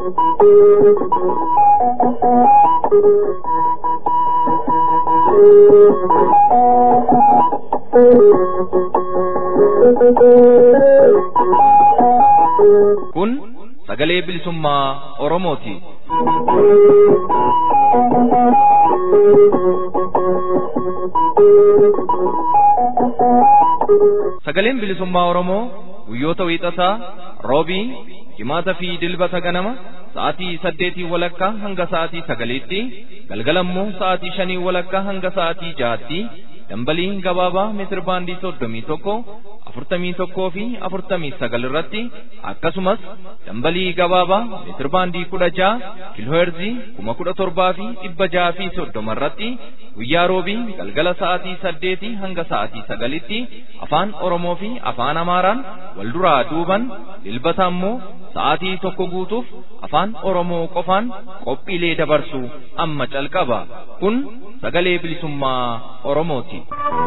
Kun sagalee bilisummaa Oromooti. Sagaleen bilisummaa Oromoo guyyoota wiixataa, roobii, jimaataa fi dilbata ganama sa'aatii 8 walakkaa hanga sa'aatii 9tti, galgalammoo sa'aatii 5 walakkaa hanga sa'aatii 6tti, dambalii gabaabaa meetir baandii 31, 41 fi 49 irratti, akkasumas dambalii gabaabaa meetir baandii 16 kiilooherzii 17,630 fi 30 irratti guyyaa roobii galgala sa'aatii 8 hanga sa'aatii 9tti afaan Oromoo fi afaan Amaaraan wal duraa duuban, dilbata ammoo sa'aatii 1 guutuuf afaan Oromoo qofaan qophiilee dabarsu amma calqaba. Kun sagalee bilisummaa Oromooti.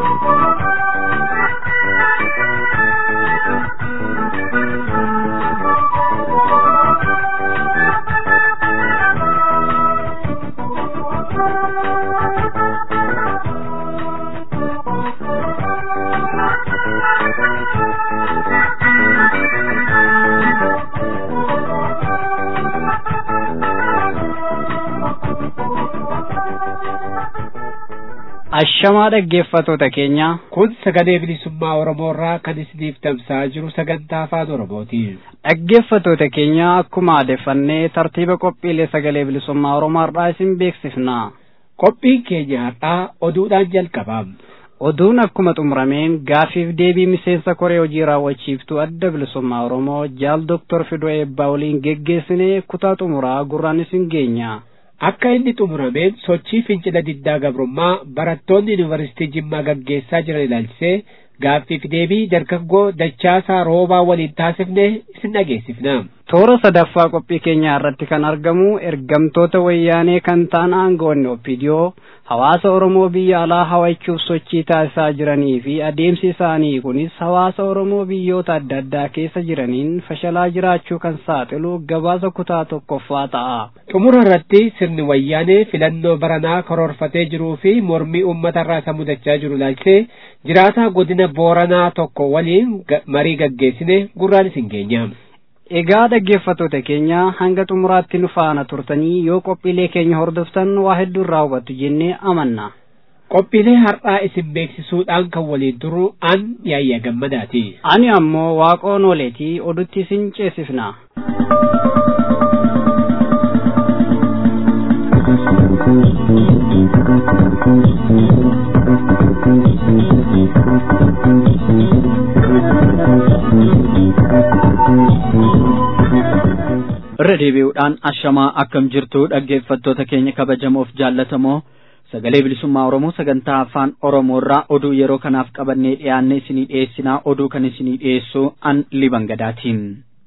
Ashamaa dhaggeeffattoota keenya, kun sagalee bilisummaa Oromoo irraa kan isiniif tamsa'aa jiru sagantaa afaan Oromooti. Dhaggeeffattoota keenya, akkuma aadeffannee tartiiba qophiilee sagalee bilisummaa Oromoo irraa isin beeksifna. Qophiin keenya har'aa oduudhaan jalqaba. Oduun akkuma xumurameen gaafiif deebii miseensa koree hojii raawwachiiftuu adda bilisummaa Oromoo jaal Dr. Fidoo Eebbaa waliin geggeessinee kutaa xumuraa gurraan isin geenya. Akka inni xumurameen sochii fincila diddaa gabrummaa barattoonni yuunivarsiitii Jimmaa gaggeessaa jiran ilaalchisee gaaffiif deebii dargaggoo Dachaasaa Roobaa waliin taasifne isin dhageessifna. Toora sadaffaa qophii keenyaa irratti kan argamu ergamtoota wayyaanee kan ta'an aangawoonni OPDO hawaasa Oromoo biyya alaa hawachuuf sochii taasisaa jiranii fi adeemsi isaanii kunis hawaasa Oromoo biyyoota adda addaa keessa jiraniin fashalaa jiraachuu kan saaxilu gabaasa kutaa tokkoffaa ta'a. Xumura irratti sirni wayyaanee filannoo baranaa karoorfatee jiruu fi mormii uummata irraa isa mudachaa jiru ilaalchisee jiraataa godina Booranaa tokko waliin marii gaggeessine gurraan isin geenya. Egaa dhaggeeffattoota keenya, hanga xumuraatti nu faana turtanii yoo qophiilee keenya hordoftan waa hedduu irraa hubattu jennee amanna. Qophiilee har'aa isin beeksisuudhaan kan waliin turu an Yaayyaa Gammadaati. Ani ammoo Waaqoon Ooleetii odutti isin ceesifna. Irra deebi'uudhaan ashamaa akkam jirtu dhaggeeffattoota keenya kabajamoof jaallatamoo, sagalee bilisummaa Oromoo sagantaa afaan Oromoo irraa oduu yeroo kanaaf qabannee dhiyaanne isinii dhiyeessinaa. Oduu kan isinii dhiyeessu an Libangadaatiin.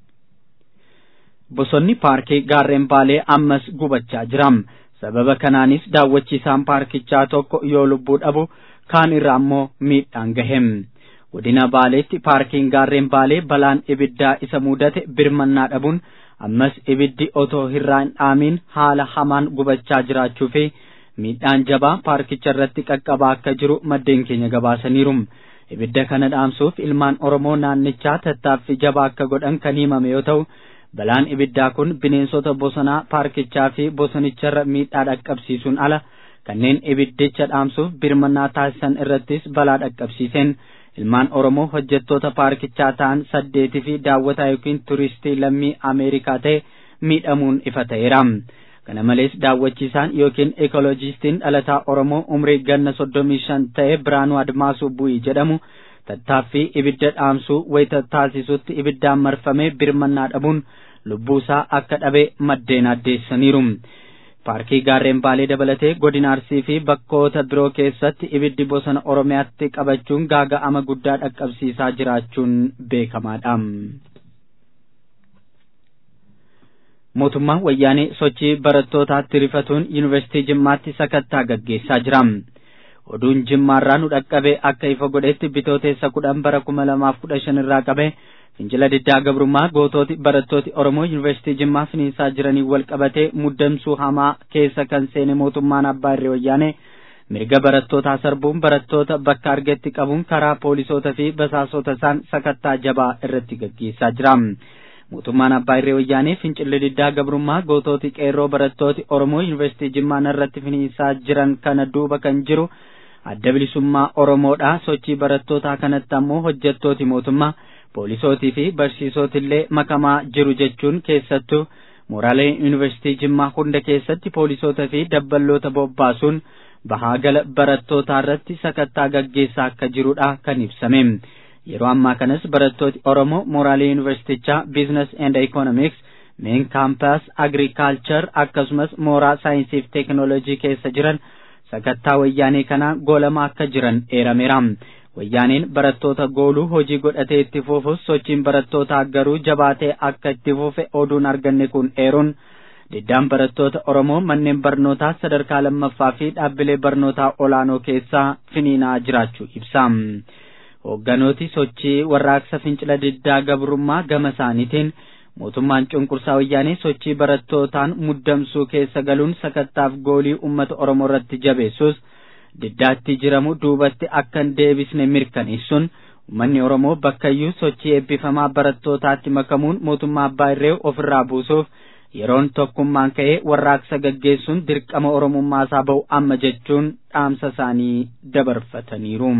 Bosonni paarkii gaarreen Baalee ammas gubachaa jira. Sababa kanaanis daawwachiisaan paarkichaa tokko yoo lubbuu dhabu kaan irraa ammoo miidhaan gahem. Godina Baaleetti paarkiin gaarreen Baalee balaan ibiddaa isa mudate birmannaa dhabuun ammas ibiddi otoo hirraa hin dhaamin haala hamaan gubachaa jiraachuu fi miidhaan jabaa paarkicha irratti qaqqabaa akka jiru maddeen keenya gabaasaniiru. Ibidda kana dhaamsuuf ilmaan Oromoo naannichaa tattaaffii jabaa akka godhan kan himame yoo ta'u, balaan ibiddaa kun bineensota bosonaa paarkichaa fi bosonicharra miidhaa dhaqqabsiisuun ala kanneen ibiddicha dhaamsuuf birmannaa taasisan irrattis balaa dhaqqabsiiseen ilmaan Oromoo hojjettoota paarkichaa ta'an 8 fi daawwataa yookiin turistii lammii Ameerikaa ta'e miidhamuun ifa ta'eera. Kana malees daawwachiisaan yookiin ekolojistiin dhalataa Oromoo umrii ganna 35 ta'e Biraanuu Admaasuu Bu'ii jedhamu tattaaffii ibidda dhaamsuu wayita taasisutti ibiddaan marfamee birmannaa dhabuun lubbuusaa akka dhabe maddeen addeessaniiru. Paarkii gaarreen Baalee dabalatee godina Arsii fi bakkoota biroo keessatti ibiddi bosona Oromiyaatti qabachuun gaaga'ama guddaa dhaqqabsiisaa jiraachuun beekamaadha. Mootummaan wayyaanee sochii barattootaatti rifatuun yuunivarsiitii Jimmaatti sakattaa gaggeessaa jira. Oduun Jimmaarraa nu dhaqqabe akka ifa godhetti bitooteessa 10 bara 2015 irraa qabe fincila diddaa gabrummaa gootooti barattooti Oromoo Yuunivarsiitii Jimmaa finiinsaa jiranii wal qabatee muddamsuu hamaa keessa kan seene mootummaan Abbaa Irree Wayyaanee mirga barattootaa sarbuun barattoota bakka argetti qabuun karaa poolisootaa fi basaasota isaan sakattaa jabaa irratti gaggeessaa jira. Mootummaan Abbaa Irree Wayyaanee fincilli diddaa gabrummaa gootooti qeerroo barattooti Oromoo Yuunivarsiitii Jimmaa irratti finiinsaa jiran kana duuba kan jiru adda bilisummaa Oromoodha. Sochii barattootaa kanatti ammoo hojjettooti mootummaa poolisootii fi barsiisootillee makamaa jiru jechuun keessattuu mooraalee Yuunivarsiitii Jimmaa hunda keessatti poolisootaa fi dabballoota bobbaasuun bahaa gala barattootaa irratti sakattaa gaggeessaa akka jirudha kan ibsame. Yeroo ammaa kanas barattooti Oromoo mooraalee Yuunivarsiitichaa Business and Economics, Main Campus, Agriculture akkasumas mooraa saayinsii fi teekinooloojii keessa jiran sakattaa wayyaanee kana goolamaa akka jiran eerameera. Wayyaaneen barattoota gooluu hojii godhatee itti fuufus sochiin barattootaa garuu jabaatee akka itti fuufe oduun arganne kun eeruun diddaan barattoota Oromoo manneen barnootaa sadarkaa lammaffaa fi dhaabbilee barnootaa olaanoo keessaa finiinaa jiraachuu ibsa. Hoogganooti sochii warraaqsa fincila diddaa gabrummaa gama isaaniitiin mootummaan cunqursaa wayyaanee sochii barattootaan muddamsuu keessa galuun sakattaaf goolii uummata Oromoo irratti jabeessus diddaatti jiramu duubatti akka hin deebisne mirkaneessuun uummanni Oromoo bakkayyuu sochii eebbifamaa barattootaatti makamuun mootummaa Abbaa Irree ofirraa buusuuf yeroon tokkummaan ka'ee warraaqsa gaggeessuun dirqama Oromummaa isaa ba'u amma jechuun dhaamsa isaanii dabarfataniiru.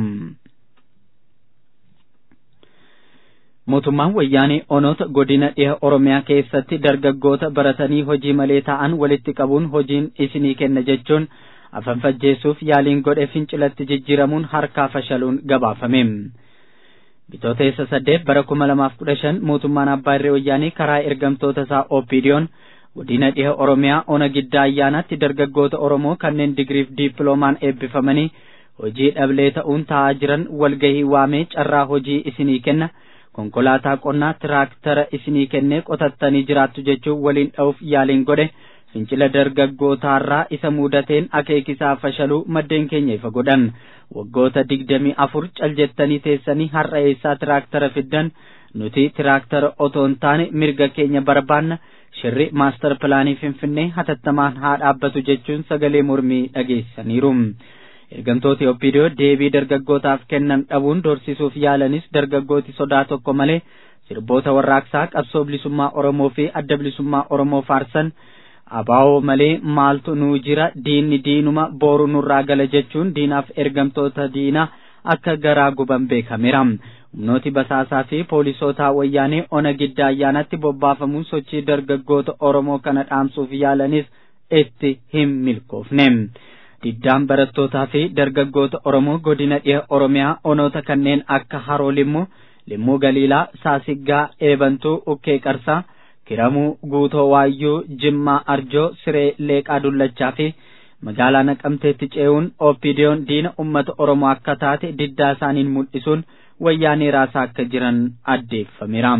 Mootummaan wayyaanee onoota godina dhiha Oromiyaa keessatti dargaggoota baratanii hojii malee ta'an walitti qabuun hojiin isinii kenna jechuun afanfajjeessuuf yaaliin godhe fincilatti jijjiiramuun harkaa fashaluun gabaafame. Bitootessa 8 bara 2015 mootummaan Abbaa Irree Wayyaanee karaa ergamtoota isaa OPDO'n godina dhiha Oromiyaa ona giddaa ayyaanaatti dargaggoota Oromoo kanneen digriif diippiloomaan eebbifamanii hojii dhablee ta'uun taa'aa jiran walgahii waamee carraa hojii isinii kenna, konkolaataa qonnaa tiraaktara isinii kennee qotattanii jiraattu jechuun waliin dha'uuf yaaliin godhe fincila dargaggootaarraa isa mudateen akeekisaa fashaluu maddeen keenya ifa godhan. Waggoota 24 caljettanii teessanii har'a eessaa tiraaktara fiddan, nuti tiraaktara otoo hin taane mirga keenya barbaanna, shirri maastar pilaanii Finfinnee hatattamaan haa dhaabbatu jechuun sagalee mormii dhageessaniiru. Ergamtooti OPDO deebii dargaggootaaf kennan dhabuun dorsisuuf yaalanis dargaggooti sodaa tokko malee sirboota warraaqsaa qabsoo bilisummaa Oromoo fi adda bilisummaa Oromoo faarsan abaa'oo malee maaltu nuu jira, diinni diinuma booru nurraa gala jechuun diinaaf ergamtoota diinaa akka garaa guban beekameera. Humnooti basaasaa fi poolisootaa wayyaanee ona giddaa ayyaanatti bobbaafamuun sochii dargaggoota Oromoo kana dhaamsuuf yaalanis itti hin milkoofne. Diddaan barattootaa fi dargaggoota Oromoo godina dhiha Oromiyaa onoota kanneen akka Haroo Limmuu, Limmuu Galiilaa, Saasiggaa, Eebantuu, Ukkee Qarsaa, Kiramuu, Guutoo Waayyuu, Jimmaa Arjoo, Siree Leeqaa Dullachaa fi magaalaa Naqamteetti ce'uun OPDO'n diina uummata Oromoo akka taate diddaa isaaniin mul'isuun wayyaanee raasaa akka jiran addeeffameera.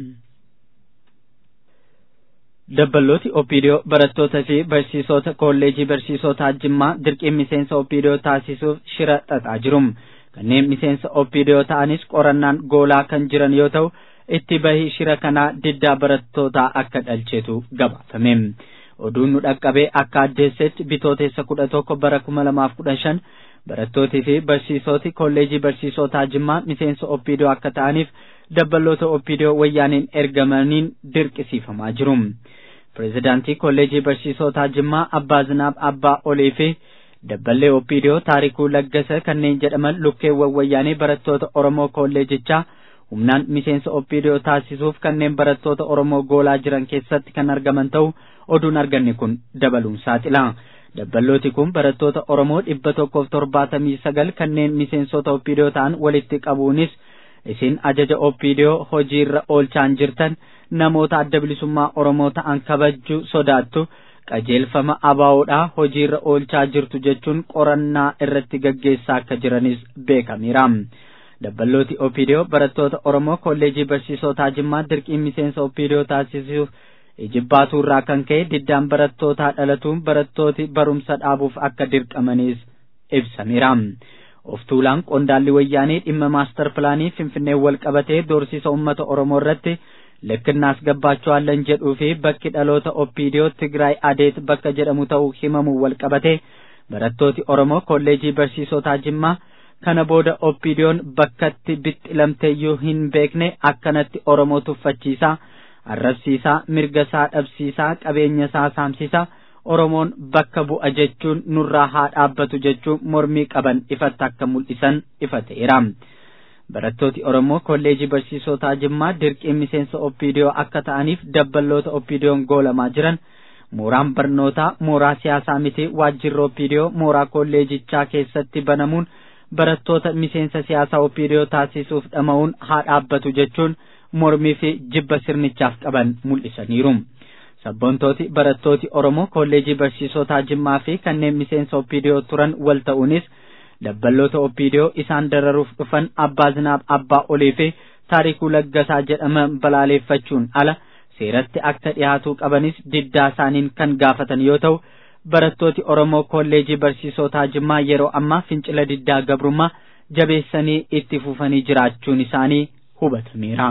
Dabballooti OPDO barattoota fi barsiisota kolleejii barsiisotaa Jimmaa dirqiin miseensa OPDO taasisuuf shira xaxaa jiru. Kanneen miseensa OPDO ta'anis qorannaan goolaa kan jiran yoo ta'u itti bahii shira kanaa diddaa barattootaa akka dhalcheetu gabaafame. Oduun nu dhaqqabee akka addeessetti bitootessa 11 bara 2015 barattootii fi barsiisoti kolleejii barsiisotaa Jimmaa miseensa OPDO akka ta'aniif dabballoota OPDO wayyaaniin ergamaniin dirqisiifamaa jiru. Pireezidaantii kolleejii barsiisotaa Jimmaa Abbaa Zinaab Abbaa Olee fi dabballee OPDO Taarikuu Laggasa kanneen jedhaman lukkeewwan wayyaanee barattoota Oromoo kolleejichaa humnaan miseensa OPDO taasisuuf kanneen barattoota Oromoo goolaa jiran keessatti kan argaman ta'u oduun arganne kun dabaluun saaxila. Dabballooti kun barattoota Oromoo 179 kanneen miseensota OPDO ta'an walitti qabuunis isin ajaja OPDO hojiirra oolchaan jirtan namoota adda bilisummaa Oromoo ta'an kabajuu sodaattu qajeelfama abaa'oodhaa hojiirra oolchaa jirtu jechuun qorannaa irratti gaggeessaa akka jiranis beekameera. Dabballooti OPDO barattoota Oromoo kolleejii barsiisotaa Jimmaa dirqiin miseensa OPDO taasisuuf ijibbaatu irraa kan ka'e diddaan barattootaa dhalatuun barattooti barumsa dhaabuuf akka dirqamanis ibsameera. of tuulaan qondaalli wayyaanee dhimma maastar pilaanii Finfinnee wal qabatee doorsisa uummata Oromoo irratti lekkinnaas gabbaachuwallan jedhuu fi bakki dhaloota Oppiidiyoo Tigraay Adeet bakka jedhamu ta'uu himamu wal qabatee barattooti Oromoo kolleejii barsiisotaa Jimmaa kana booda Oppiidiyoon bakkatti bixxilamteeyyuu hin beekne akkanatti Oromoo tuffachiisaa arrabsiisaa mirgasaa dhabsiisaa qabeenyasaa saamsisaa Oromoon bakka bu'a jechuun nurraa haa dhaabbatu jechuun mormii qaban ifatti akka mul'isan ifateera. Barattooti Oromoo kolleejii barsiisotaa Jimmaa dirqiin miseensa Oppiidiyoo akka ta'aniif dabballoota Oppiidiyoon goolamaa jiran mooraan barnootaa mooraa siyaasaa miti waajjirri Oppiidiyoo mooraa kolleejichaa keessatti banamuun barattoota miseensa siyaasaa Oppiidiyoo taasisuuf dhama'uun haa dhaabbatu jechuun mormii fi jibba sirnichaaf qaban mul'isaniiru. Sabboontooti barattooti Oromoo kolleejii barsiisotaa Jimmaa fi kanneen miseensa Oppiidiyoo turan wal ta'uunis dabballoota Oppiidiyoo isaan dararuuf dhufan Abbaa Zinaab Abbaa Olii fi Taarikuu Laggasaa jedhaman balaaleeffachuun ala seeratti akka dhiyaatuu qabanis diddaa isaaniin kan gaafatan yoo ta'u barattooti Oromoo kolleejii barsiisotaa Jimmaa yeroo ammaa fincila diddaa gabrummaa jabeessanii itti fufanii jiraachuun isaanii hubatameera.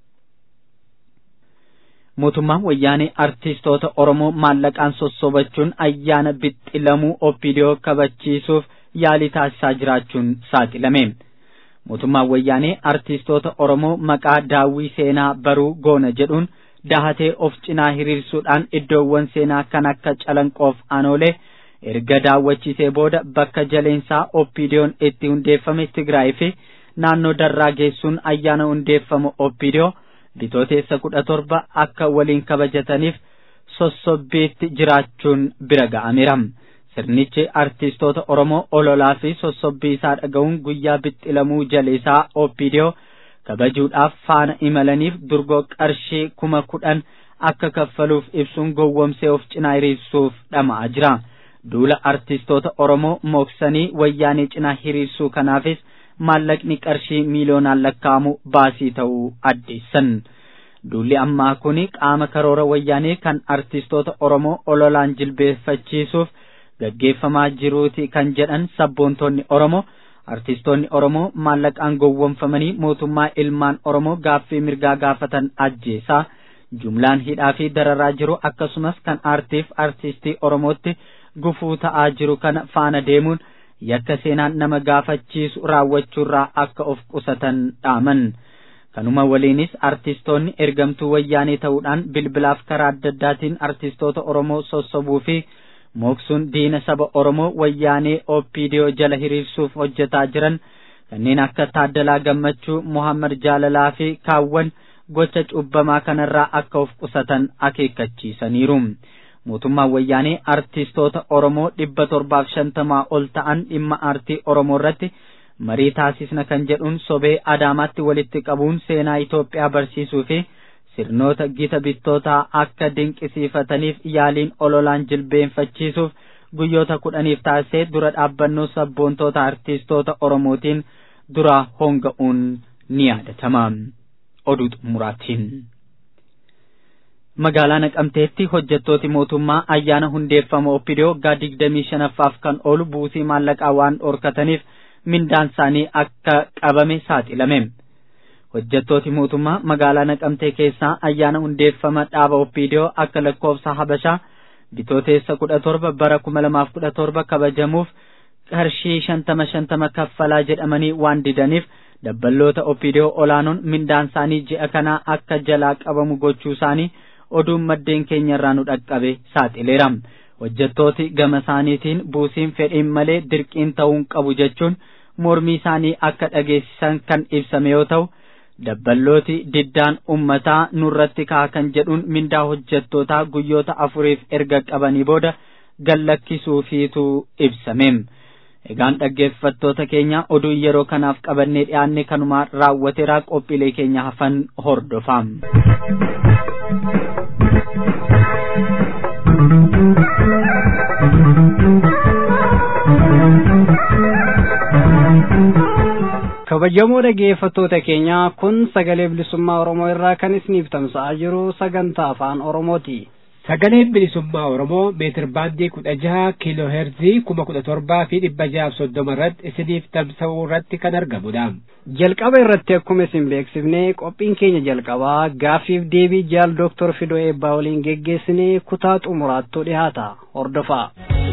Mootummaan wayyaanee artistoota Oromoo maallaqaan sossobachuun ayyaana bixxilamuu Oppiidiyoo kabachiisuuf yaalii taasisaa jiraachuun saaxilame. Mootummaan wayyaanee artistoota Oromoo maqaa daawwii seenaa baruu goona jedhuun dahatee of cinaa hiriirsuudhaan iddoowwan seenaa kan akka Calanqoof Anoolee erga daawwachiisee booda bakka jaleensaa Oppiidiyoon itti hundeeffame Tigraay fi naannoo Darraa geessuun ayyaana hundeeffama Oppiidiyoo bitooteessa 17 akka waliin kabajataniif sossobbiitti jiraachuun bira ga'ameera. Sirnichi artistoota Oromoo ololaa fi sossobbii isaa dhaga'uun guyyaa bixxilamuu jaleesaa Oppiidiyoo kabajuudhaaf faana imalaniif durgoo qarshii 10,000 akka kaffaluuf ibsuun gowwomsee of cinaa hiriirsuuf dhama'aa jira. Duula artistoota Oromoo mooksanii wayyaanee cinaa hiriirsuu kanaafis maallaqni qarshii miiliyoonaan lakkaa'amu baasii ta'uu addeessan. Duulli ammaa kuni qaama karoora wayyaanee kan artistoota Oromoo ololaan jilbeeffachiisuuf gaggeeffamaa jiruuti kan jedhan sabboontoonni Oromoo artistoonni Oromoo maallaqaan gowwomfamanii mootummaa ilmaan Oromoo gaaffii mirgaa gaafatan ajjeesaa jumlaan hidhaa fi dararaa jiru akkasumas kan aartiif artistii Oromootti gufuu ta'aa jiru kana faana deemuun yakka seenaan nama gaafachiisu raawwachuurraa akka of qusatan dhaaman. Kanuma waliinis artistoonni ergamtuu wayyaanee ta'uudhaan bilbilaaf karaa adda addaatiin artistoota Oromoo sossobuu fi mooksuun diina saba Oromoo wayyaanee Oppiidiyoo jala hiriirsuuf hojjetaa jiran kanneen akka Taaddalaa Gammachuu, Muhammad Jaalalaa fi kaawwan gocha cubbamaa kanarraa akka of qusatan akeekkachiisaniiru. Mootummaan wayyaanee artistoota Oromoo 750 ol ta'an dhimma aartii Oromoo irratti marii taasisna kan jedhuun sobee Adaamaatti walitti qabuun seenaa Itoophiyaa barsiisuu fi sirnoota gita bittootaa akka dinqisiifataniif yaaliin ololaan jilbeenfachiisuuf guyyoota 10 taasisee dura dhaabbannoo sabboontoota artistoota Oromootiin dura honga'uun ni yaadatama. Oduu xumuraatiin. Magaalaa Naqamteetti hojjettooti mootummaa ayyaana hundeeffama Oppiidiyoo waggaa 25ffaaf kan oolu buusii maallaqaa waan dhorkataniif mindaan isaanii akka qabame saaxilame. Hojjettooti mootummaa magaalaa Naqamtee keessaa ayyaana hundeeffama dhaaba Oppiidiyoo akka lakkoofsa Habashaa bitooteessa 17 bara 2017 kabajamuuf qarshii 50 kaffalaa jedhamanii waan didaniif dabballoota Oppiidiyoo olaanoon mindaan isaanii ji'a kanaa akka jalaa qabamu gochuu isaanii oduun maddeen keenyarraa nu dhaqqabe saaxileera. Hojjettooti gama isaaniitiin buusiin fedhiin malee dirqiin ta'uun qabu jechuun mormii isaanii akka dhageessisan kan ibsame yoo ta'u dabballooti diddaan ummataa nurratti ka'a kan jedhuun mindaa hojjettootaa guyyoota 4 erga qabanii booda gallakkisuufiitu ibsame. Egaan dhaggeeffattoota keenya oduu yeroo kanaaf qabannee dhiyaanne kanumaa raawwateera. Qophiilee keenya hafan hordofaa. kabajamoo dhaggeeffattoota keenya kun sagalee bilisummaa Oromoo irraa kan isiniif tamsa'aa jiru sagantaa afaan Oromooti. Sagaleen bilisummaa Oromoo meetir baandii 16 kiiloo heerzii 17,630 irratti isiniif tamsa'uu irratti kan argamudha. Jalqaba irratti akkuma isin beeksifne qophiin keenya jalqabaa gaaffiif deebii jaal Dr. Fidoo Eebbaa waliin geggeessine kutaa xumuraattuu dhiyaata. Hordofaa.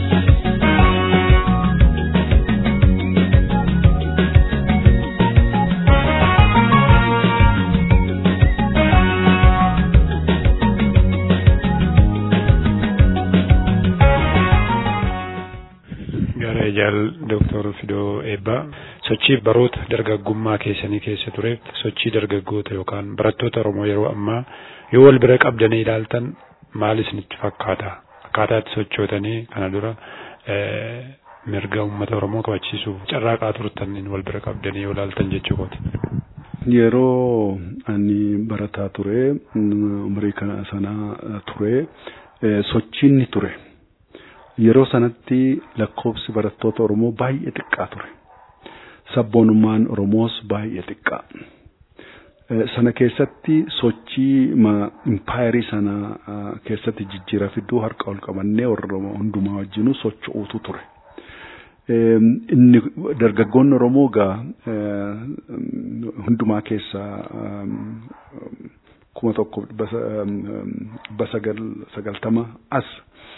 jaal Dr. Fidoo Eebbaa sochii baroota dargaggummaa keessanii keessa tureef sochii dargaggoota yookaan barattoota Oromoo yeroo ammaa yoo wal bira qabdanii ilaaltan maal isinitti fakkaata? Akkaataa itti sochootanii kana dura mirga uummata Oromoo kabachiisuuf carraaqaa turtan wal bira qabdanii yoo ilaaltan jechuudha. Yeroo ani barataa ture umurii kana sanaa ture sochiin ni ture. Yeroo sanatti lakkoofsi barattoota Oromoo baay'ee xiqqaa ture. Sabboonummaan Oromoos baay'ee xiqqaa. Sana keessatti sochii impaayerii sana keessatti jijjiira fidduu harka ol qabannee Oromoo hundumaa wajjinuu socho'uutu ture. Inni dargaggoonni Oromoo gaa hundumaa keessaa 1990 as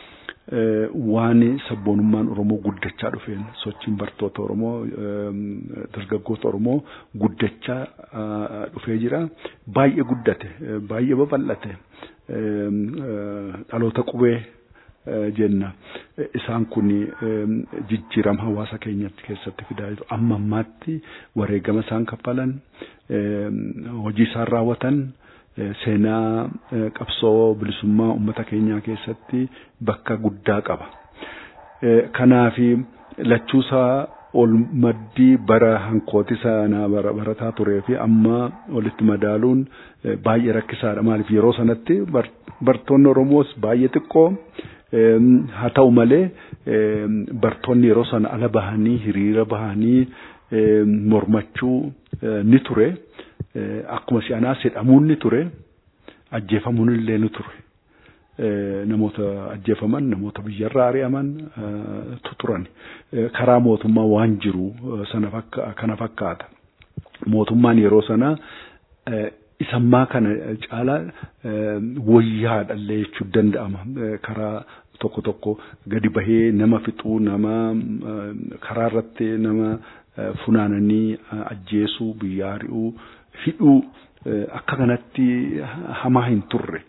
waan sabboonummaan Oromoo guddachaa dhufeen sochiin barattoota Oromoo dargaggoota Oromoo guddachaa dhufee jira. Baay'ee guddate, baay'ee babal'ate. Dhaloota qubee jenna. Isaan kun jijjiirama hawaasa keenyatti keessatti fidaa jiru. Amma ammaatti wareegama isaan kaffalan, hojii isaan raawwatan seenaa qabsoo bilisummaa uummata keenyaa keessatti bakka guddaa qaba. Kanaaf lachuusaa ol maddii bara hankooti sana barataa turee fi amma walitti madaaluun baay'ee rakkisaadha. Maaliif yeroo sanatti bartoonni Oromoos baay'ee xiqqoo haa ta'u malee bartoonni yeroo sana ala bahanii hiriira bahanii mormachuu ni ture. Akkuma si'anaa jedhamuun ni ture, ajjeefamuun illee ni ture. Namoota ajjeefaman, namoota biyyarraa ari'aman turan. Karaa mootummaa waan jiru kana fakkaata. Mootummaan yeroo sana isammaa kana caalaa wayyaadhallee jechuu danda'ama. Karaa tokko tokko gadi bahee nama fixuu, nama karaa irratti nama funaananii ajjeesuu, biyya ari'uu, hidhuu akka kanatti hamaa hin turre.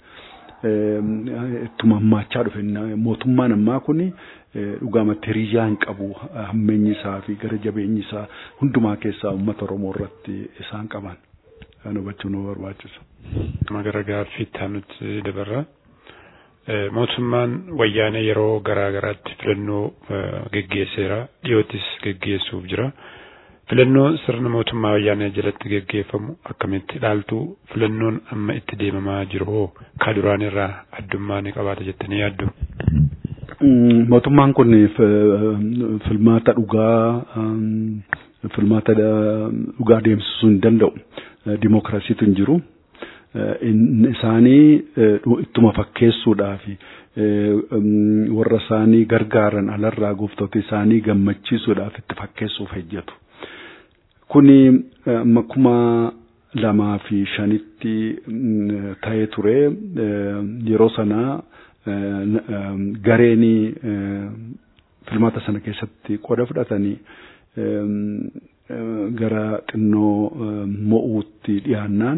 Ittuma hammaachaa dhufe mootummaan ammaa kun dhugaamatti hiriyaa hin qabu. Hammeenyi isaa fi gara jabeenyi isaa hundumaa keessaa uummata Oromoo irratti isaan qaban. Kan hubachuu nu barbaachisa. Gara gaaffiitti nuti dabarra. Mootummaan wayyaanee yeroo garaa garaatti filannoo geggeesseera. Dhiyoottis geggeessuuf jira. Filannoo sirna mootummaa wayyaanee jalatti geggeeffamu akkamitti ilaaltu? Filannoon amma itti deemamaa jiru hoo ka duraan irraa addummaa ni qabaata jettanii yaaddu? Mootummaan kun filmaata dhugaa deemsisuu hin danda'u. Dimookiraasiitu hin jiru. Isaanii ittuma fakkeessuudhaaf warra isaanii gargaaran alarraa gooftota isaanii gammachiisuudhaaf itti fakkeessuuf hojjetu. Kuni akkuma 2005tti ta'ee ture. Yeroo sana gareen filmaata sana keessatti qooda fudhatanii gara xinnoo mo'uutti dhiyaannaan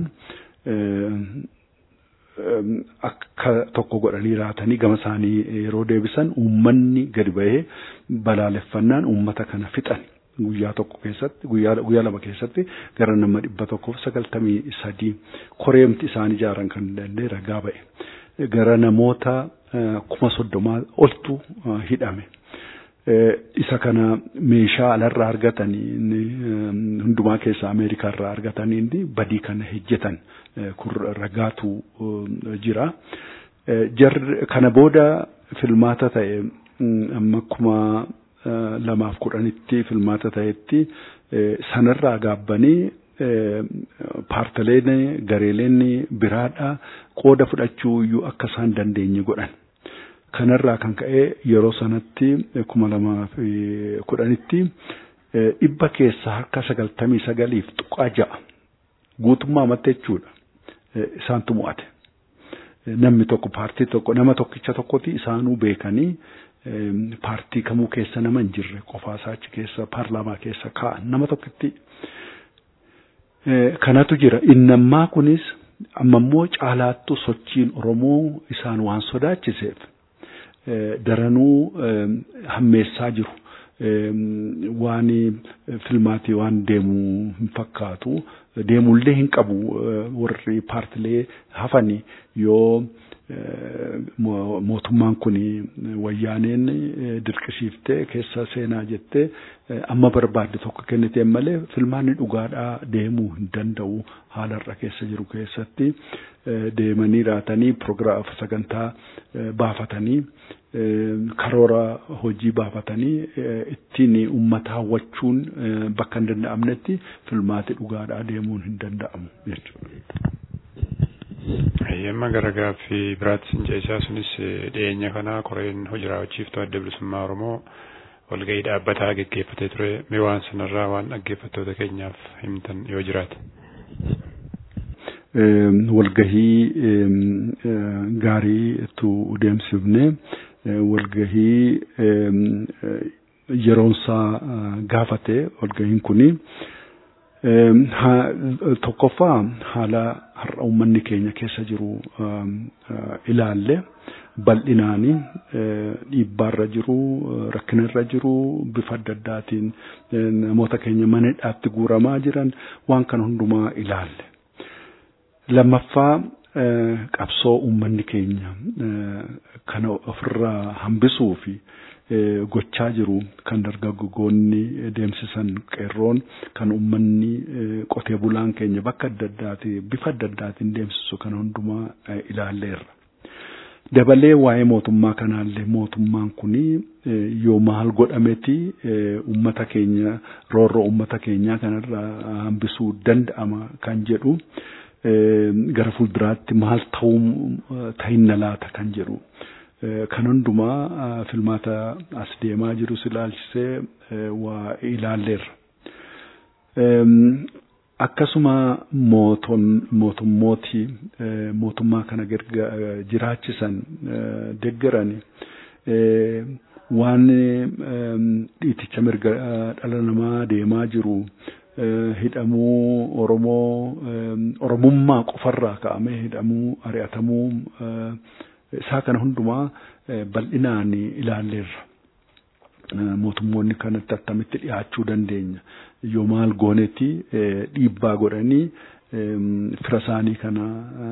akka tokko godhanii raatanii gama isaanii yeroo deebisan uummanni gadi bahee balaaleffannaan uummata kana fixan. Guyyaa tokko keessatti guyyaa lama keessatti gara nama 193 koreemti isaan ijaaran kan danda'e ragaa ba'e. Gara namoota 30,000 oltu hidhame. Isa kana meeshaa alarraa argatanii hundumaa keessaa Ameerikaa irraa argatanii badii kana hojjetan kun ragaatu jira. Kana booda filmaata ta'e amma akkuma 2010tti filmaata ta'etti sanarraa gaabbanii paartileen gareeleen biraadhaa qooda fudhachuu iyyuu akka isaan dandeenye godhan. kanarraa kan ka'e yeroo sanatti 2010tti dhibba keessaa harka 99.6 guutummaa mattee jechuudha isaantu mo'ate. Namni tokko paartii tokko nama tokkicha tokkotti isaanuu beekanii paartii kamuu keessa nama hin jirre qofaasaa achi keessa paarlaamaa keessa kaa'an nama tokkitti kanatu jira. Innammaa kunis ammammoo caalaattu sochiin Oromoo isaan waan sodaachiseef daranuu hammeessaa jiru. Waan filmaatii waan deemuu hin fakkaatu deemullee hin qabu warri paartilee hafanii yoo mootummaan kun wayyaaneen dirqisiiftee keessa seenaa jettee amma barbaadde tokko kennitee malee filmaanni dhugaadhaa deemuu hin danda'u haalarra keessa jiru keessatti deemanii raatanii pirogiraama sagantaa baafatanii karoora hojii baafatanii ittiin uummata hawwachuun bakka hin danda'amnetti filmaati dhugaadhaa deemuun hin danda'amu jechuudha. Yemma garagaa fi biraatti sinceessaa sunis dhiyeenya kana koreen hojii raawwachiiftuu adda bilisummaa Oromoo walgahii dhaabbataa geggeeffatee ture. Mee waan sanarraa waan dhaggeeffattoota keenyaaf himtan yoo jiraate. Walgahii gaarii itti deemsifne walgahii yeroonsaa gaafate walgahiin kuni tokkoffaa haala har'a uummanni keenya keessa jiru ilaalle bal'inaanii dhiibbaarra jiru rakkinarra jiru bifa adda addaatiin namoota keenya mana hidhaatti guuramaa jiran waan kana hundumaa ilaalle. Lammaffaa qabsoo uummanni keenya kana ofirraa hambisuu fi gochaa jiru kan dargaggoonni deemsisan qeerroon kan uummanni qotee bulaan keenya bakka adda addaatiin bifa adda addaatiin deemsisu kan hundumaa ilaalleerra. Dabalee waa'ee mootummaa kanaallee mootummaan kuni yoo maal godhameti uummata keenya roorroo uummata keenyaa kanarraa hambisuu danda'ama kan jedhu gara fuulduraatti maal ta'inna laata kan jedhu. Kan hundumaa filmaata as deemaa jirus ilaalchisee waa ilaalleerra. Akkasuma mootummaa kana jiraachisan deeggarani waan dhiiticha mirga dhala namaa deemaa jiru hidhamuu Oromummaa qofarraa ka'amee hidhamuu ari'atamuu isaa kana hundumaa bal'inaan ilaalleerra. Mootummoonni kanatti attamitti dhiyaachuu dandeenya yoo maal goonetti dhiibbaa godhanii fira isaanii kana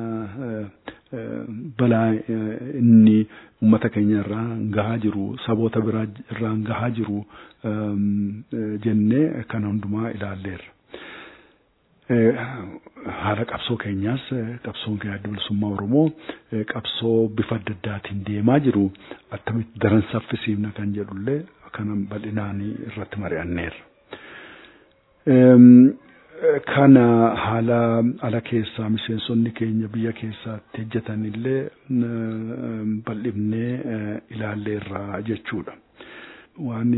balaa inni uummata keenya irraa gahaa jiru saboota biraa irraa gahaa jiru jennee kana hundumaa ilaalleerra. Haala qabsoo keenyaas qabsoon keenya adda bilisummaa Oromoo qabsoo bifa adda addaatiin deemaa jiru attamitti daran saffisiifna kan jedhullee kana bal'inaan irratti mari'anneerra. Kana haala ala keessaa miseensonni keenya biyya keessaatti hojjetanillee bal'ifnee ilaalleerra jechuudha. Waan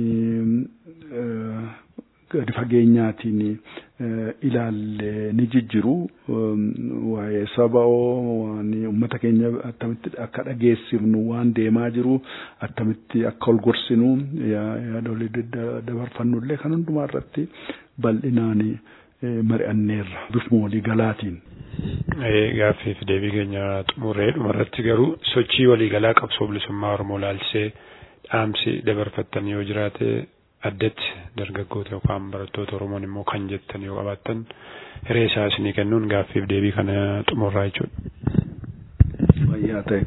gadi fageenyaatiin ilaalle ni jijjiru waa'ee saba'oo waan uummata keenya attamitti akka dhageessifnu waan deemaa jiru attamitti akka ol gorsinu yaadolii dabarfannullee kan hundumaa irratti bal'inaan mari'anneerra bifuma waliigalaatiin. Gaaffii fi deebii keenya xumurree dhumarratti garuu sochii waliigalaa qabsoo bilisummaa Oromoo ilaalchisee dhaamsi dabarfattan yoo jiraate addatti dargaggoota yookaan barattoota Oromoon immoo kan jettan yoo qabaattan hiree isaa isinii kennuun gaaffiif deebii kana xumurraa jechuudha. Fayyaa ta'e.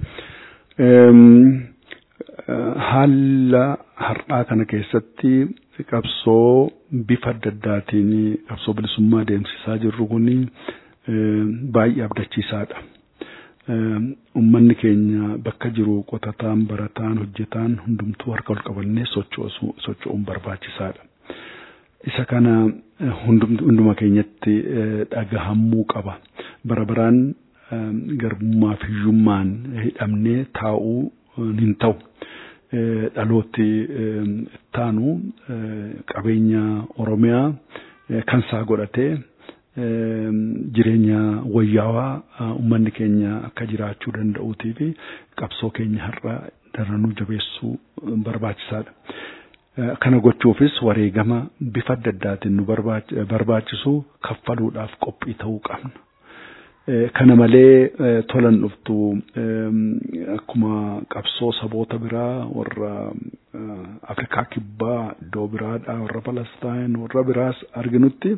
Haala har'aa kana keessatti qabsoo bifa adda addaatiin qabsoo bilisummaa deemsisaa jirru kuni baay'ee abdachiisaadha. Uummanni keenya bakka jiru qotataan barataan hojjetaan hundumtuu harka ol qabannee socho'uun barbaachisaadha. Isa kana hunduma keenyatti dhagahamuu qaba. Bara baraan garbummaa fi hiyyummaan hidhamnee taa'uu hin ta'u. Dhalooti taanu qabeenya Oromiyaa kan isaa godhatee jireenya wayyaawaa uummanni keenya akka jiraachuu danda'uutii fi qabsoo keenya har'a daranuu jabeessuu barbaachisaadha. Kana gochuufis wareegama bifa adda addaatiin nu barbaachisu kaffaluudhaaf qophii ta'uu qabna. Kana malee tolan dhuftu akkuma qabsoo saboota biraa warra Afrikaa kibbaa iddoo biraadhaa warra Palestaan warra biraas arginutti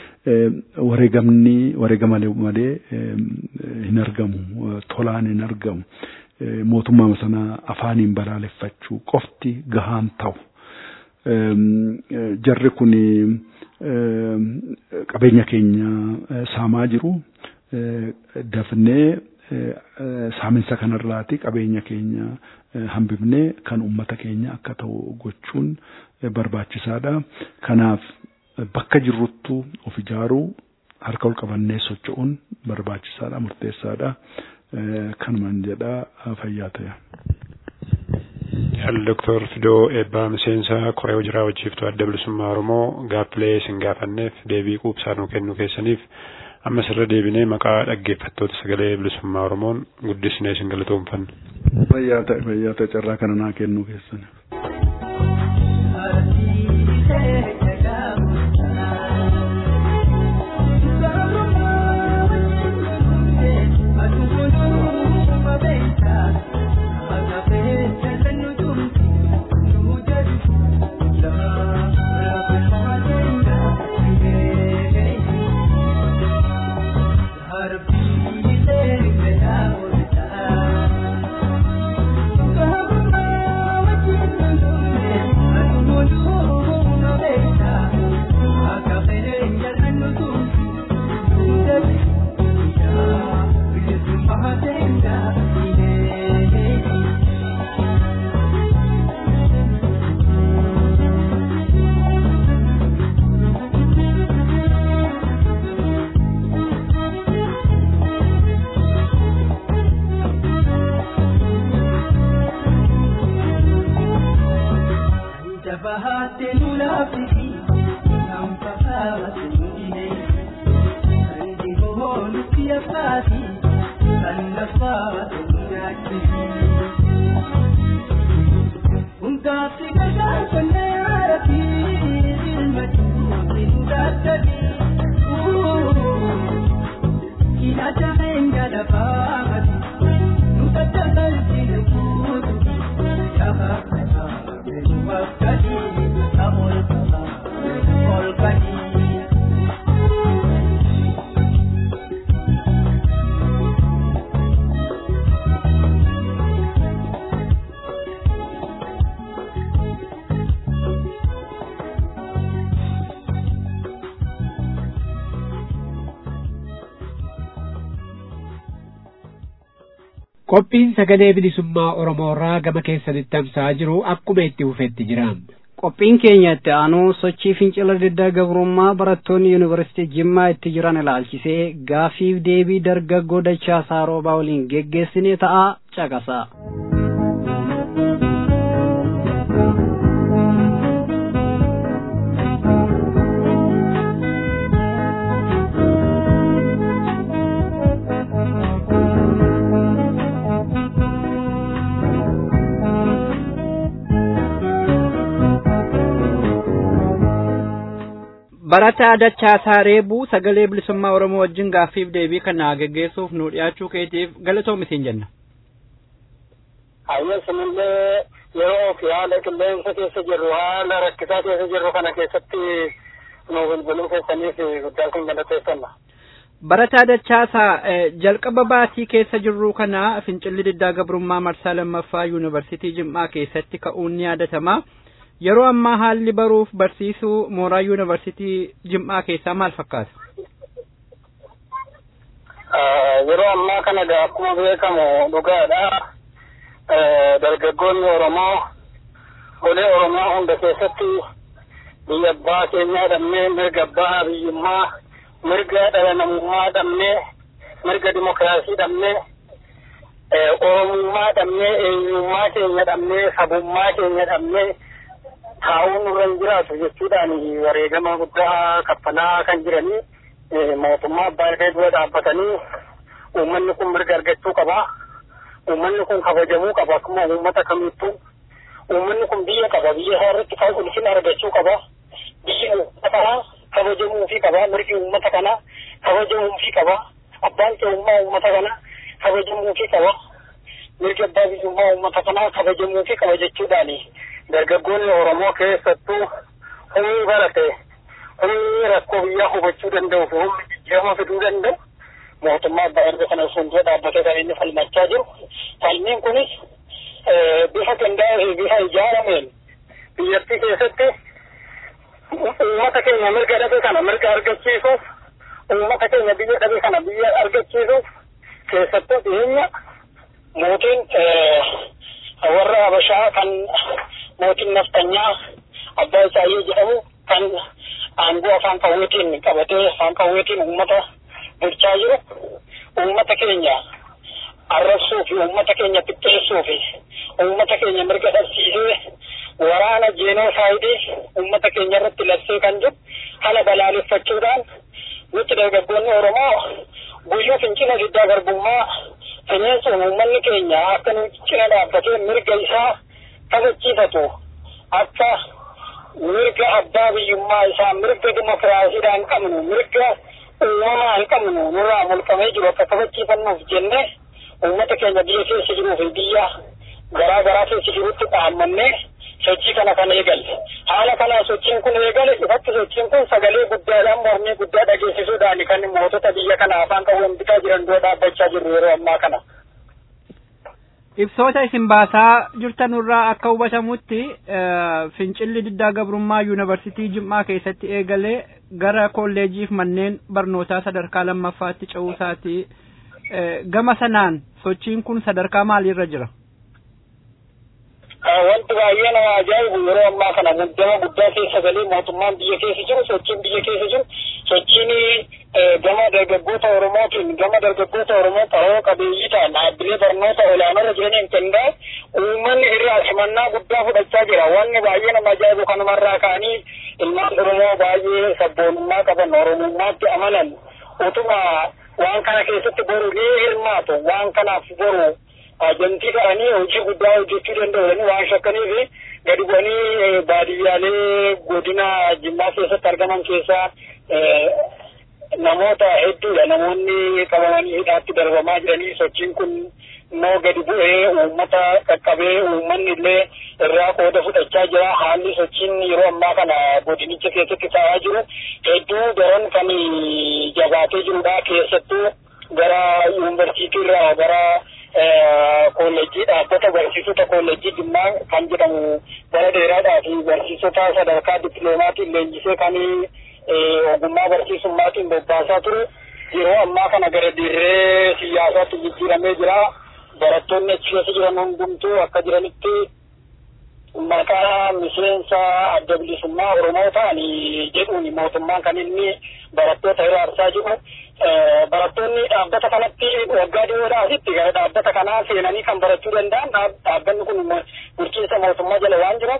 wareegama malee hin argamu tolaan hin argamu. Mootummaa sana afaaniin balaaleffachuu qofti gahaan ta'u. Jarri kun qabeenya keenya saamaa jiru. Dafnee saaminsa kanarraati qabeenya keenya hambifnee kan uummata keenya akka ta'u gochuun barbaachisaadha. Kanaaf bakka jirruttu of ijaaruu harka ol qabannee socho'uun barbaachisaadha murteessaadha. Kanumaan jedha fayyaa ta'e. Dr. Fidoo Eebbaa miseensa koree hojiraa hojjeeftuu adda bilisummaa Oromoo gaaffilee isin gaafanneef deebii quubsaa nuu kennuu keessaniif ammas irra deebinee maqaa dhaggeeffattoota sagalee bilisummaa Oromoon guddisnee isin galatoomfanna. Fayyaa ta'e carraa kana naa kennuu keessaniif. Qophiin sagalee bilisummaa Oromoo irraa gama keessanitti tamsa'aa jiru akkuma itti fufetti jira. Qophiin keenya itti aanu sochii fincila diddaa gabrummaa barattoonni yuunivarsiitii Jimmaa itti jiran ilaalchisee gaafiif deebii dargaggoo Dachaasaa Roobaa waliin geggeessine ta'a caqasaa. Barataa Dachaasaa Reebuu sagalee bilisummaa Oromoo wajjin gaaffiif deebii kana geggeessuuf nu dhiyaachuu keetiif galatoomi siin jenna. Ayyaas imillee yeroo fi haala qilleensa keessa jirru haala rakkisaa keessa jirru kana keessatti nu bilbiluu keessaniif guddaa kun galateeffanna. Barataa Dachaasaa jalqaba baatii keessa jirru kana fincilli diddaa gabrummaa marsaa lammaffaa yuunivarsiitii Jimmaa keessatti ka'uun ni yaadatama. Yeroo ammaa haalli baruuf barsiisuu mooraa yuunivarsiitii Jimmaa keessaa maal fakkaata? Yeroo ammaa kana akkuma beekamu dhugaadha. Dargaggoonni Oromoo golee Oromoo hunda keessatti biyya abbaa keenyaa dhabnee mirga abbaa biyyummaa mirga dhala namummaa dhabnee mirga dimokiraasii dhabnee oromummaa dhabnee eenyummaa keenya dhabnee sabummaa keenya dhabnee taa'uun nurra hin jiraatu jechuudhaan wareegama guddaa kaffalaa kan jiranii mootummaa abbaa irree dura dhaabbatanii uummanni kun mirga argachuu qaba. Uummanni kun kabajamuu qaba akkuma uummata kamittuu. Uummanni kun biyya qaba, biyya isaa irratti kan ulfina argachuu qaba. Biyyi uummata kanaa kabajamuufii qaba, mirgi uummata kanaa kabajamuufii qaba. Abbaan ta'ummaa uummata kanaa kabajamuufii qaba. Mirgi abbaa biyyummaa uummata kanaa kabajamuufii qaba jechuudhaani. Dargaggoonni Oromoo keessattuu humni barate, humni rakkoo biyyaa hubachuu danda'u fi humni jijjiirama fiduu danda'u mootummaa abbaa irree kana fuuldura dhaabbatee kan inni falmachaa jiru. Falmiin kunis bifa qindaa'ee fi bifa ijaarameen biyyattii keessatti uummata keenya mirga dhabe kana mirga argachiisuuf, uummata keenya biyya dhabe kana biyya argachiisuuf keessattuu dhiyeenya mootiin warra Habashaa kan mootiin naftanyaa abbaa Isaayyee jedhamu kan aangoo afaan qawweetiin qabatee afaan qawweetiin uummata bulchaa jiru uummata keenya arrabsuu fi uummata keenya xiqqeessuu fi uummata keenya mirga dhabsiisee waraana jeenoosaayidii uummata keenya irratti labsee kan jiru haala balaaleffachuudhaan nuti dargaggoonni Oromoo guyyuu fincila diddaa garbummaa fineensuun uummanni keenya akka nu cina dhaabbatee mirga isaa kabachiifatu akka mirga abbaa biyyummaa isaa mirga dimokiraasiidhaan qabnu mirga uumamaan qabnu nurraa mulqamee jiru akka kabachiifannuuf jennee uummata keenya biyya keessa jiruu fi biyya garaa garaa keessa jirutti dhaammannee sochii kana kan eegalle. Haala kanaa sochiin kun eegale ifatti sochiin kun sagalee guddaadhaan mormii guddaa dhageessisuudhaan kan mootota biyya kana afaan qawween bitaa jiran dura dhaabbachaa jiru yeroo ammaa kana. Ibsoota isin baasaa jirtan irraa akka hubatamutti fincilli diddaa gabrummaa yuunivarsiitii Jimmaa keessatti eegalee gara kolleejiif manneen barnootaa sadarkaa lammaffaatti ce'uu isaati. Gama sanaan sochiin kun sadarkaa maaliirra jira? Wanti baay'ee nama ajaa'ibu yeroo ammaa kana muddama guddaa keessa galee mootummaan biyya keessa jiru sochiin biyya keessa jiru sochiin gama dargaggoota Oromootiin gama dargaggoota Oromoo qaroo qabeeyyii ta'an dhaabbilee barnoota olaanoorra jiraniin qindaa'e uummanni irraa simannaa guddaa fudhachaa jira. Wanni baay'ee nama ajaa'ibu kanumarraa ka'anii ilmaan Oromoo baay'ee sabboonummaa qaban Oromummaatti amanan utuma waan kana keessatti boru ni hirmaatu waan kanaaf boru ajantii ta'anii hojii guddaa hojjechuu danda'u waan shakkanii fi gadi bu'anii baadiyyaalee godina Jimmaa keessatti argaman keessaa namoota hedduudha. Namoonni qabamanii hidhaatti darbamaa jiranii sochiin kun immoo gadi bu'ee uummata qaqqabee uummanni illee irraa qooda fudhachaa jira. Haalli sochiin yeroo ammaa kana godinicha keessatti ta'aa jiru hedduu daran kan jabaatee jirudha. Keessattuu gara yuunivarsiitii irraa gara kolleejjii dhaabbata barsiisota kolleejjii Jimmaa kan jedhamu bara dheeraadhaa fi barsiisota sadarkaa dippiloomaatiin leenjisee kan ogummaa barsiisummaatiin bobbaasaa ture yeroo ammaa kana gara dirree siyaasaatti jijjiiramee jira. Barattoonni achi keessa jiran hundumtuu akka jiranitti maqaa miseensa adda bilisummaa Oromoo ta'anii jedhuun mootummaan kan inni barattoota hiraarsaa jiru. Barattoonni dhaabbata kanatti waggaa dhiyoodhaasitti gara dhaabbata kanaa seenanii kan barachuu danda'an dhaabbanni kun bulchiinsa mootummaa jala waan jiruuf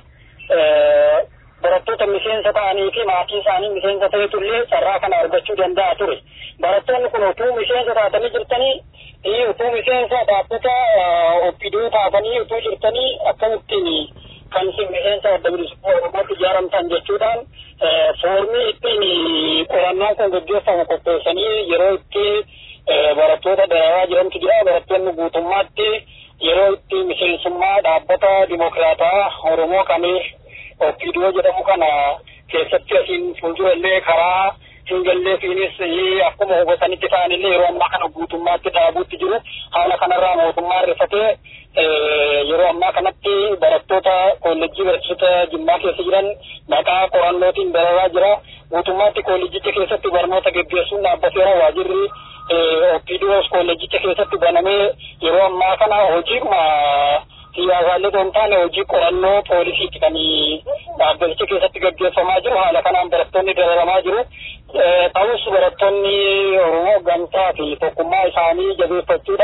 barattoota miseensa ta'anii fi maatii isaanii miseensa ta'etullee carraa kana argachuu danda'a ture. Barattoonni kun utuu miseensa taatanii jirtanii utuu miseensa dhaabbata oppidoo taatanii utuu jirtanii akkamittiin kan isin miseensa adda bilisummaa Oromootti ijaaramtan jechuudhaan foormii ittiin qorannoon kun gaggeeffamu qopheessanii yeroo itti barattoota dararaa jirantu jira. Barattoonni guutummaatti yeroo itti miseensummaa dhaabbata dimokiraataa Oromoo kan oppidoo jedhamu kana keessatti asiin fuuldura illee karaa hingalleefiinis akkuma hubatanitti ta'anillee yeroo ammaa kana guutummaatti dhaabuutti jiru. Haala kanarraa mootummaan rifatee yeroo ammaa kanatti barattoota kolleejjii barsiisota Jimmaa keessa jiran maqaa qorannootiin dararaa jira. Guutummaatti kolleejjicha keessatti barnoota gaggeessuun dhaabbateera. Waajirri oppidoos kolleejjicha keessatti banamee yeroo ammaa kana hojiidhuma siyaasaallee osoo hin taane hojii qorannoo poolisiitti kan dhaabbaticha keessatti gaggeeffamaa jiru. Haala kanaan barattoonni dararamaa jiru. Ta'us barattoonni Oromoo gamtaa fi tokkummaa isaanii jabeeffachuudhaan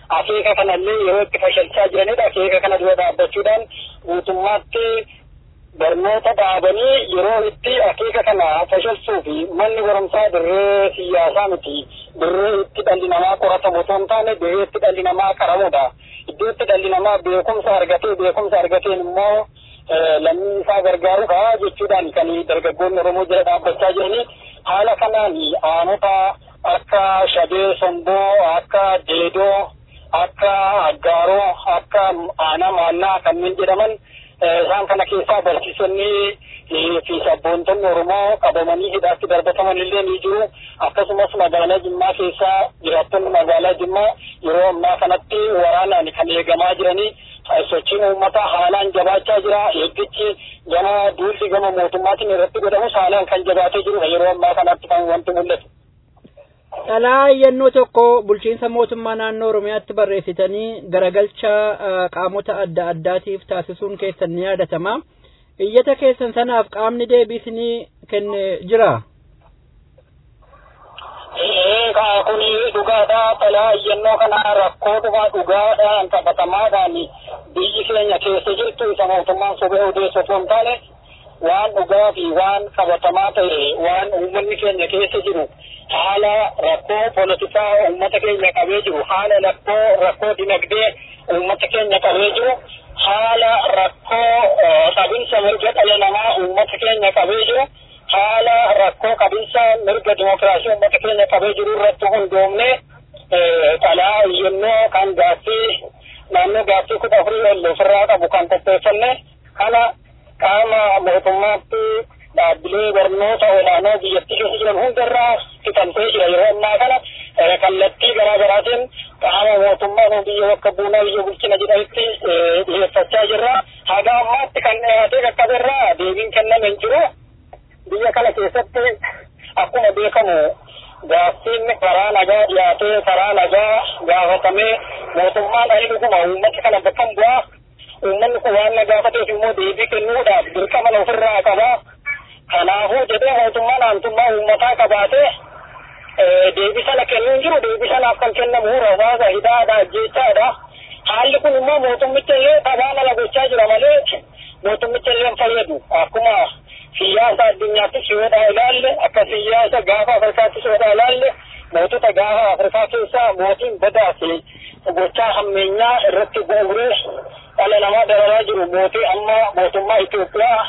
akeeka kanallee yeroo itti fashalchaa jiranidha. Akeeka kana dura dhaabbachuudhaan guutummaatti barnoota dhaabanii yeroo itti akeeka kana fashalsuu fi manni barumsaa dirree siyaasaa miti. Dirree itti dhalli namaa qoratamu osoo hin taane dirree itti dhalli namaa qaramudha. Iddoo itti dhalli namaa beekumsa argateen immoo lammii isaa gargaaruudha jechuudhaan kan dargaggoonni Oromoo jala dhaabbachaa jiranii. Haala kanaan aanota akka Shabee Somboo, akka Deedoo, akka Aggaaroo, akka Aanaa Maannaa kanneen jedhaman isaan kana keessaa barsiisonni fi sabboontonni Oromoo qabamanii hidhaatti darbataman illee ni jiru. Akkasumas magaalaa Jimmaa keessaa jiraattonni magaalaa Jimmaa yeroo ammaa kanatti waraanaan kan eegamaa jiranii. Sochiin uummataa haalaan jabaachaa jira. Eeggichi duulli gama mootummaatiin irratti godhamus haalaan kan jabaatee jiru yeroo ammaa kanatti kan wanti mul'atu. Dhalaa iyyannoo tokko bulchiinsa mootummaa naannoo Oromiyaatti barreessitanii garagalcha qaamota adda addaatiif taasisuun keessan ni yaadatama. Iyyata keessan sanaaf qaamni deebii kenne jira? Kun dhugaadha. Dhalaa iyyannoo kana rakkoodhuma dhugaadhaan qabatamaadhaan biyyi keenya keessa jirtu isa mootummaan sobee odeessu osoo hin taane waan dhugaa fi waan qabatamaa ta'e waan uummanni keenya keessa jiru haala rakkoo poolitikaa uummata keenya qabee jiru, haala rakkoo dinagdee uummata keenya qabee jiru, haala rakkoo qabinsa mirga dhala namaa uummata keenya qabee jiru, haala rakkoo qabinsa mirga dimokiraasii uummata keenya qabee jiru irratti hundoomne dhalaa iyyannoo kan naannoo gaaffii 14 ofirraa qabu kan qopheeffanne kana qaama mootummaatti dhaabbilee barnoota olaanoo biyyattii keessa jiran hundarraa fixamtee jira. Yeroo ammaa kana kallattii garaa garaatiin qaama mootummaa biyya bakka buunaa biyya bulchina jedhanitti dhiyeeffachaa jirra. Haga ammaatti kan dhiyaatee qaqqaberraa deebiin kenname hin jiru. Biyya kana keessatti akkuma beekamu gaaffiin karaa nagaa dhiyaatee karaa nagaa gaafatamee mootummaan ani dhuguma uummata kana bakka bu'aa. Uummanni kun waan na gaafateef immoo deebii kennuudhaaf dirqama ofirraa qaba. Kanaafuu jedhee mootummaan aantummaa uummataa qabaatee deebii sana kennuu hin jiru. Deebii sanaaf kan kennamu rasaasa, hidhaadha, ajjeechaadha. Haalli kun immoo mootummicha illee taphaa ala gochaa jira malee mootummicha illee hin fayyadu. Akkuma siyaasa addunyaattis yoo ilaalle akka siyaasa gaafa Afrikaattis yoo ilaalle mootota gaafa Afrikaa keessaa mootiin badaa fi gochaa hammeenyaa irratti bu'uuree dhala namaa dararaa jiru mootii amma mootummaa Itoophiyaa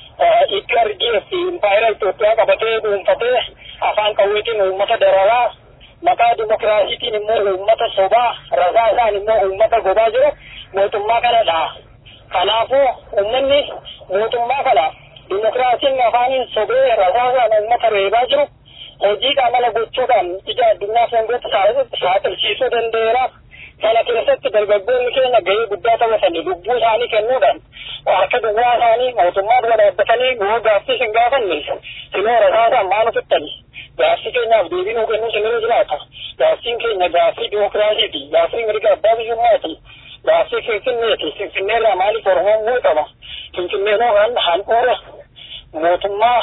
itti argee fi impaayera Itoophiyaa qabatee dhuunfatee afaan qawweetiin uummata dararaa maqaa dimokiraasiitiin immoo uummata sobaa rasaasaan immoo uummata gobaa jiru mootummaa kanadha. Kanaafuu uummanni mootummaa kana dimokiraasiin afaaniin sobee rasaasaan uummata reebaa jiru hojiidhaan ala gochuudhaan ija addunyaa fuulduratti saaxilchiisuu danda'eera. Kana keessatti dargaggoonni keenya gahee guddaa taphatanii lubbuu isaanii kennuudhaan harka duwwaa isaanii mootummaa dura dhaabbatanii yoo gaaffii hin gaafanne sinoo rasaasaan maal ofittani gaaffii keenyaaf deebii nuu kennuu sinirra jiraata. Gaaffiin keenya gaaffii dimokiraasiiti, gaaffii mirga abbaa biyyummaati, gaaffii finfinneeti. Finfinneerraa maaliif Oromoon muuxama? Finfinneen handhuura mootummaa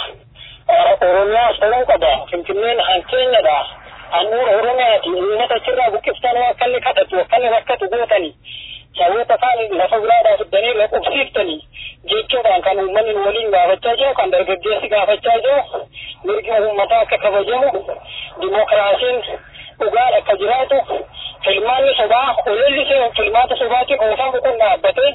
Oromiyaa ta'uu qaba. Finfinneen hankeenyadha. Handhuura Oromiyaati. Uummata achirraa buqqiftanuu akka inni kadhatu akka inni rakkatu gootanii saboota kaan lafa biraadhaa fiddanii lakkoofsiiftanii jechuudhaan kan uummanni waliin gaafachaa jiru, kan dargaggeessi gaafachaa jiru, mirgi uummataa akka kabajamu, dimokiraasiin dhugaan akka jiraatu, filmaanni sobaa ololli filmaata sobaatiin oofaa kun dhaabbatee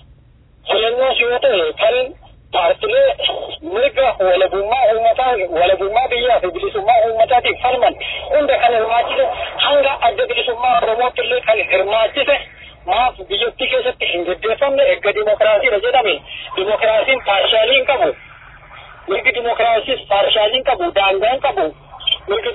filannoo yoo ta'e kan paartilee mirga walabummaa uummataa, walabummaa biyyaa fi bilisummaa uummataatiif falman hunda kan hirmaachise hanga adda bilisummaa Oromootti illee kan hirmaachise maaf biyyattii keessatti hin gaggeeffamne erga dimokiraasiidha jedhame. Dimokiraasiin paarshaaliin qabu, mirgi dimokiraasiis paarshaaliin qabu, daangaan qabu. Mirgi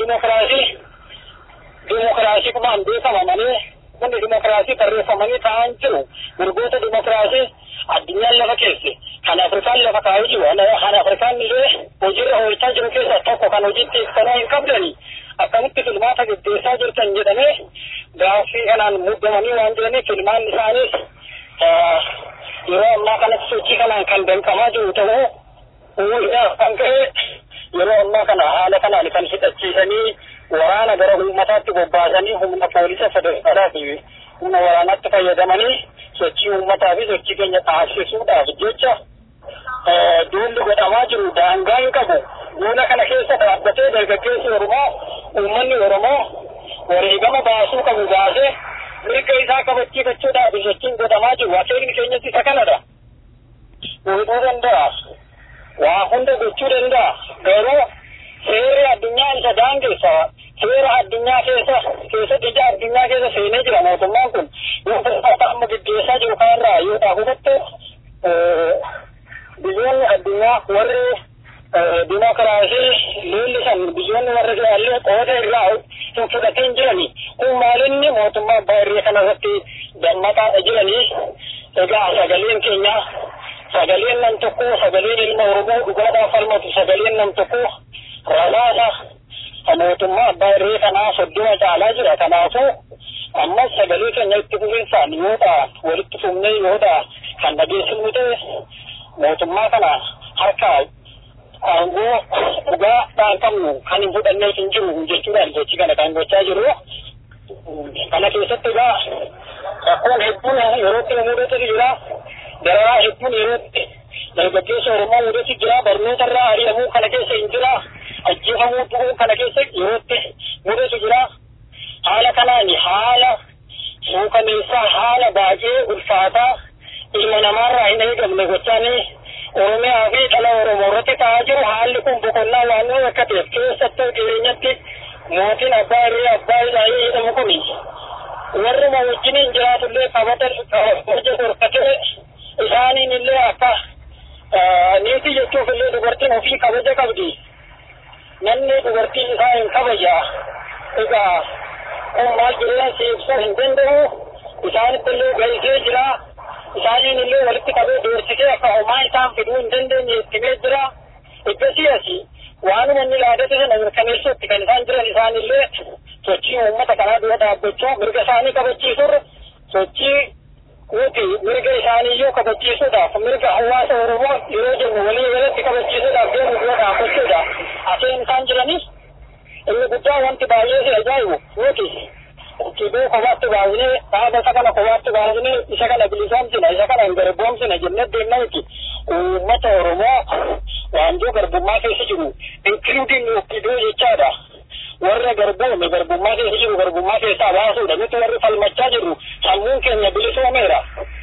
dimokiraasii kumaan beekama malee hundi dimokiraasii barreeffamanii taa'an jiru. Mirgoota dimokiraasii addunyaan lafa keesse kan Afrikaan lafa kaa'ee jiru, kan Afrikaan illee hojiirra oolchaa jiru keessaa tokko kan hojiitti ibsanoo hin qabdani. Akkamitti filmaata gaggeessaa jirtan jedhamee gaaffii kanaan muddamanii waan jiraniif filmaan isaaniis yeroo ammaa kanatti sochii kanaan kan danqamaa jiru ta'uu uummaadhaaf kan ka'e yeroo ammaa kana haala kanaan kan hidhachiisanii waraana gara uummataatti bobbaasanii humna poolisa federaalaa fi humna waraanaatti fayyadamanii sochii uummataa fi sochii keenya taasisuudhaaf jecha duulli godhamaa jiru daangaa hin qabu. Duula kana keessa dhaabbatee dargaggeessi Oromoo uummanni Oromoo wareegama baasuu qabu baasee mirga isaa kabachiifachuudhaaf sochiin godhamaa jiru. Akeekni keenyas isa kanadha. Godhuu danda'a. Waa hunda gochuu danda'a. Garuu seerri addunyaa isa daangeessa. Seera addunyaa keessa ija addunyaa keessa seenee jira mootummaan kun. Yoo fedhata amma gaggeessaa jiru kanarraa yoo dhaabatte biyyoonni addunyaa warri dimokiraasii leellisan biyyoonni warri illee qooda irraa hin fudhatiin jirani. Kun maalinni mootummaa abbaa irree kanarratti dammaqaa jiranii. Egaa sagaleen keenya sagaleen nam tokko sagaleen ilma Oromoo dhugaadhaaf falmatu sagaleen nam tokko rasaasa mootummaa abbaa irree kanaa 30 caalaa jira. Kanaafuu ammas sagalee keenya itti fufinsaan yoo ta'a walitti fufnee yoo ta'a kan dhageessifnu ta'e mootummaa kana harkaa aangoo dhugaadhaan qabnu kan hin fudhanneef hin jiru jechuudhaan jechi kana kan gochaa jiru. Kana keessatti egaa rakkoon hedduun yerootti mudatu jira. Dararaa hedduun yerootti dargaggeessa Oromoo mudatu jira. Barnoota irraa ari'amuu kana keessa hin jira. Ajjeefamuu du'uu kana keessa yerootti mudatu jira. Haala kanaan haala suukaneessaa haala baay'ee ulfaataa ilma namaarraa hin eegamne gochaanii Oromiyaa fi dhala Oromoo irratti ta'aa jiru. Haalli kun boqonnaa waan akka ta'eef keessattuu jireenyatti mootiin abbaa irree abbaa isaanii jedhamu kun warruma wajjiniin jiraatullee qabata hojii horfatee isaaniin illee akka niitii jechuuf illee dubartiin ofii kabaja qabdi. Namni dubartii isaa hin kabaja. Egaa kun maal jireenya ibsuu hin danda'u. Isaanitti illee gahisee jira. Isaaniin illee walitti qabee doorsisee akka homaa isaan fiduu hin dandeenye ittimee jira. Eeggasi asii waanuma inni yaadate sana mirkaneessuutti kan isaan jiran isaanillee sochii uummata kanaa dura dhaabbachuu mirga isaanii kabachiisuurra sochii nuti mirga isaaniiyyuu kabachiisuudhaaf mirga hawaasa Oromoo yeroo jennu walii galatti kabachiisuudhaaf deemu dura dhaabbachuudha. Aseen isaan jiranis inni guddaa wanti baay'ee si ajaa'ibu nuti kibuu kophaatti baasnee dhaabata kana kophaatti baasnee isa kana bilisoomsina isa kana hin garboomsina jennee deemna miti. Uummata Oromoo waanjoo garbummaa keessa jiru including kibuu jechaadha. Warra garboome garbummaa keessa jiru garbummaa keessaa baasuudha. Nuti warri falmachaa jirru sammuun keenya bilisoomeera.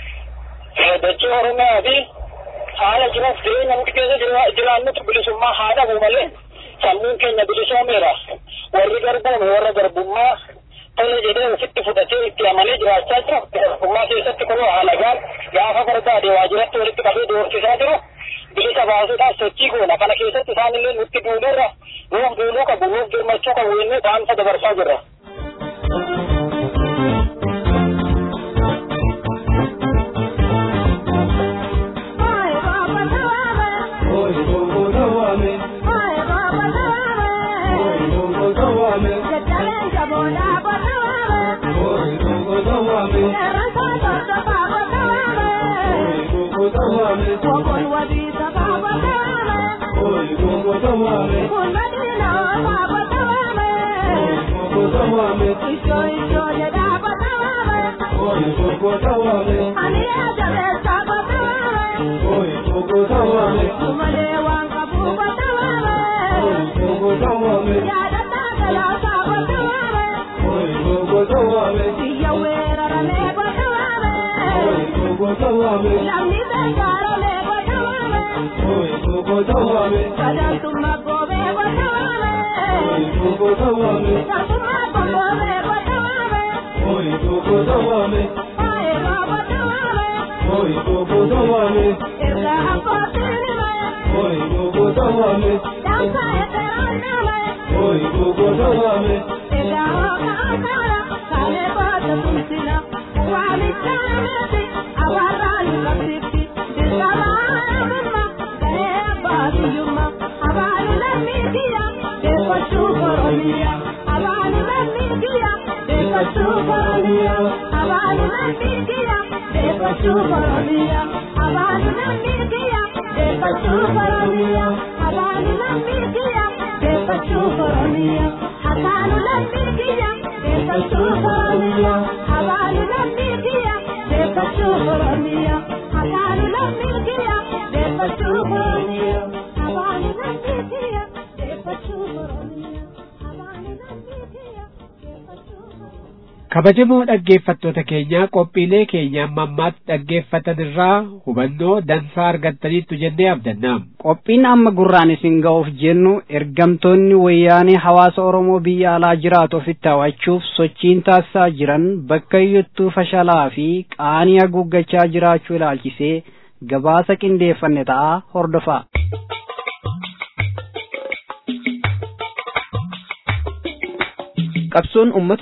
Dachee Oromiyaa fi haala jiruuf jireenya nuti keessa jiraannutu bilisummaa haa dhabu malee sammuun keenya bilisoomeera. Warri garboome warra garbummaa tole jedhee ofitti fudhatee itti amanee jiraachaa jiru. Garbummaa keessatti kunoo haalagaan gaafa barbaade waajiratti walitti qabee doorsisaa jiru. Bilisa baasuudhaaf sochii goona. Kana keessatti isaanillee nutti duudurra nuuf duuluu qabu nuuf girmachuu qabu jennee dhaamsa dabarsaa jirra. Habanu la kabajamoo dhaggeeffattoota keenya qophiilee keenya ammaatti dhaggeeffatan irraa hubannoo dansaa argattaniittu jennee abdanna. Qophiin amma gurraan isin ga'uuf jennu ergamtoonni wayyaanee hawaasa Oromoo biyya alaa jiraatu ofitti hawachuuf sochiin taasisaa jiran bakka iyyattuu fashalaa fi qaanii haguuggachaa jiraachuu ilaalchisee gabaasa qindeeffanne ta'a hordofaa. Qabsoon uummata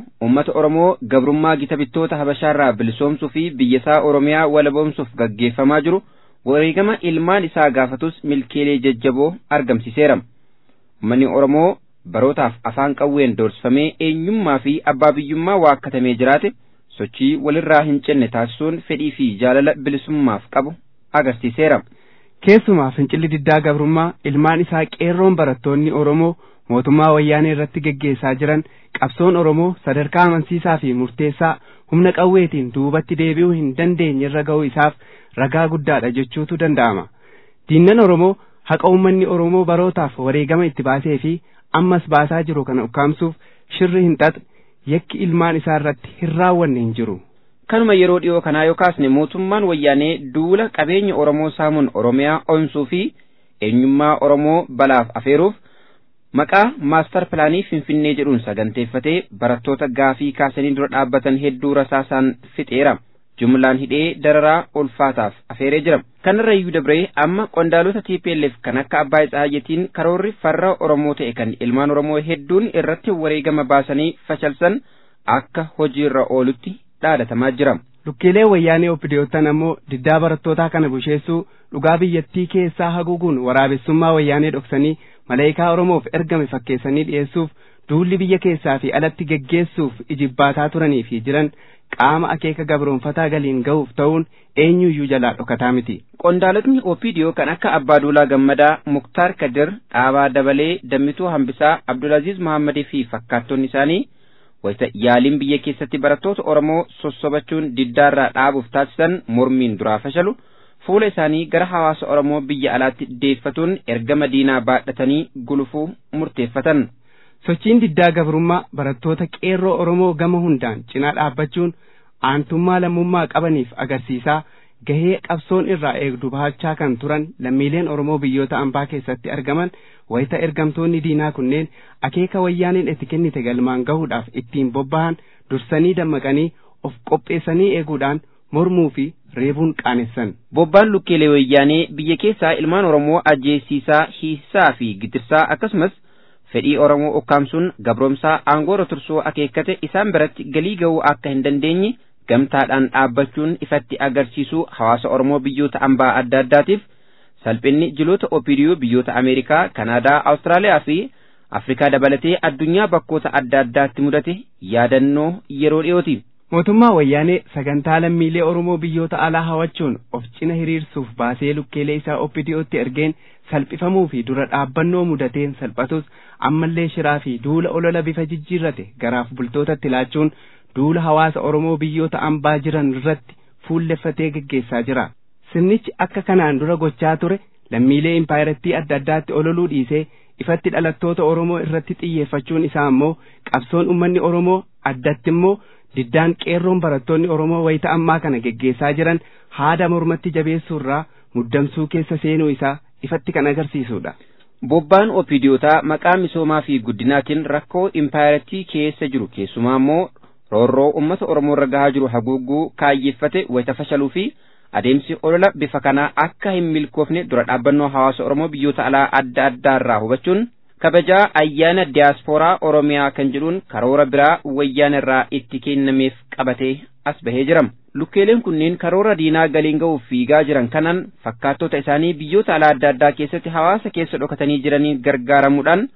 Oromoo gabrummaa gita bittoota Habashaarraa bilisoomsuu fi biyyasaa Oromiyaa walaboomsuuf gaggeeffamaa jiru wareegama ilmaan isaa gaafatus milkeelee jajjaboo argamsiiseera. Uummanni Oromoo barootaaf afaan qawween doorsifamee eenyummaa fi abbaa biyyummaa waakkatamee jiraate sochii walirraa hin cinne taasisuun fedhii fi jaalala bilisummaaf qabu agarsiiseera. Keessumaa fincilli diddaa gabrummaa ilmaan isaa qeerroon barattoonni Oromoo mootummaa wayyaanee irratti geggeessaa jiran qabsoon Oromoo sadarkaa amansiisaa fi murteessaa humna qawweetiin duubatti deebi'uu hin dandeenye irra ga'uu isaaf ragaa guddaadha jechuutu danda'ama. Diinnan Oromoo haqa uummanni Oromoo barootaaf wareegama itti baasee fi ammas baasaa jiru kana ukkaamsuuf shirri hin xaxne yakki ilmaan isaa irratti hin raawwanne hin jiru. Kanuma yeroo dhiyoo kanaa yookaasne mootummaan wayyaanee duula qabeenya Oromoo saamuun Oromiyaa onsuu fi eenyummaa Oromoo balaaf afeeruuf maqaa maastar pilaanii Finfinnee jedhuun saganteeffatee barattoota gaafii kaasanii dura dhaabbatan hedduu rasaasaan fixeera. Jumlaan hidhee dararaa ulfaataaf afeeree jira. Kanarra iyyuu dabree amma qondaalota TPLF kan akka Abbaay Tsahayyetiin karoorri farra Oromoo ta'e kan ilmaan Oromoo hedduun irratti wareegama baasanii facalsan akka hojiirra oolutti dhaadatamaa jira. Lukkeelee wayyaanee obbidiyootaan ammoo diddaa barattootaa kana busheessuu dhugaa biyyattii keessaa haguuguun waraabessummaa wayyaanee dhoksanii malaayikaa Oromoof ergame fakkeessanii dhiyeessuuf duulli biyya keessaa fi alatti geggeessuuf ijibbaataa turanii fi jiran qaama akeeka gabroonfataa galiin ga'uuf ta'uun eenyuyyuu jalaa dhokataa miti. Qondaalotni OPDO kan akka Abbaaduulaa Gammadaa, Muktaar Kadir, Dhaabaa Dabalee, Dammituu Hambisaa, Abdulaziz Muhammadii fi fakkaattonni isaanii wayita yaaliin biyya keessatti barattoota Oromoo sossobachuun diddaarraa dhaabuuf taasisan mormiin duraa fashalu fuula isaanii gara hawaasa Oromoo biyya alaatti deeffatuun ergama diinaa baadhatanii gulufuu murteeffatan. Sochiin diddaa gabrummaa barattoota qeerroo Oromoo gama hundaan cinaa dhaabbachuun aantummaa lammummaa qabaniif agarsiisaa gahee qabsoon irraa eegdu bahachaa kan turan lammiileen Oromoo biyyoota ambaa keessatti argaman wayita ergamtoonni diinaa kunneen akeeka wayyaaneen itti kennite galmaan gahuudhaaf ittiin bobba'an dursanii dammaqanii of qopheessanii eeguudhaan mormuu fi reebuun qaanessan. Bobbaan lukkeelee wayyaanee biyya keessaa ilmaan Oromoo ajjeesiisaa, hiisaa fi gidirsaa akkasumas fedhii Oromoo ukkaamsuun gabroomsaa aangoora tursuu akeekkate isaan biratti galii ga'uu akka hin dandeenye gamtaadhaan dhaabbachuun ifatti agarsiisuu hawaasa Oromoo biyyoota ambaa adda addaatiif salphinni jiloota OPDO biyyoota Ameerikaa, Kanaadaa, Awustiraaliyaa fi Afrikaa dabalatee addunyaa bakkoota adda addaatti mudate yaadannoo yeroo dhiyooti. Mootummaa wayyaanee sagantaa lammiilee Oromoo biyyoota alaa hawachuun of cina hiriirsuuf baasee lukkeelee isaa OPDOtti ergeen salphifamuu fi dura dhaabbannoo mudateen salphatus ammallee shiraa fi duula olola bifa jijjiirrate garaaf bultootatti laachuun duula hawaasa Oromoo biyyoota ambaa jiran irratti fuulleffatee geggeessaa jira. Sirnichi akka kanaan dura gochaa ture lammiilee impaayirattii adda addaatti ololuu dhiisee ifatti dhalattoota Oromoo irratti xiyyeeffachuun isaa immoo qabsoon uummanni Oromoo addatti immoo diddaan qeerroon barattoonni Oromoo wayita ammaa kana geggeessaa jiran haada mormatti jabeessuurraa muddamsuu keessa seenuu isaa ifatti kan agarsiisudha. Bobbaan OPDOtaa maqaa misoomaa fi guddinaatiin rakkoo impaayirattii keessa jiru keessumaa immoo roorroo uummata Oromoo irra gahaa jiru haguugguu kaayyeeffate wayita fashaluu fi adeemsi olola bifa kanaa akka hin milkoofne dura dhaabbannoo hawaasa Oromoo biyyoota alaa adda addaarraa hubachuun kabajaa ayyaana diyaaspooraa Oromiyaa kan jedhuun karoora biraa wayyaana irraa itti kennameef qabatee as bahee jira. Lukkeeleen kunneen karoora diinaa galiin ga'uuf fiigaa jiran kanaan fakkaattota isaanii biyyoota alaa adda addaa keessatti hawaasa keessa dhokatanii jiranii gargaaramuudhaan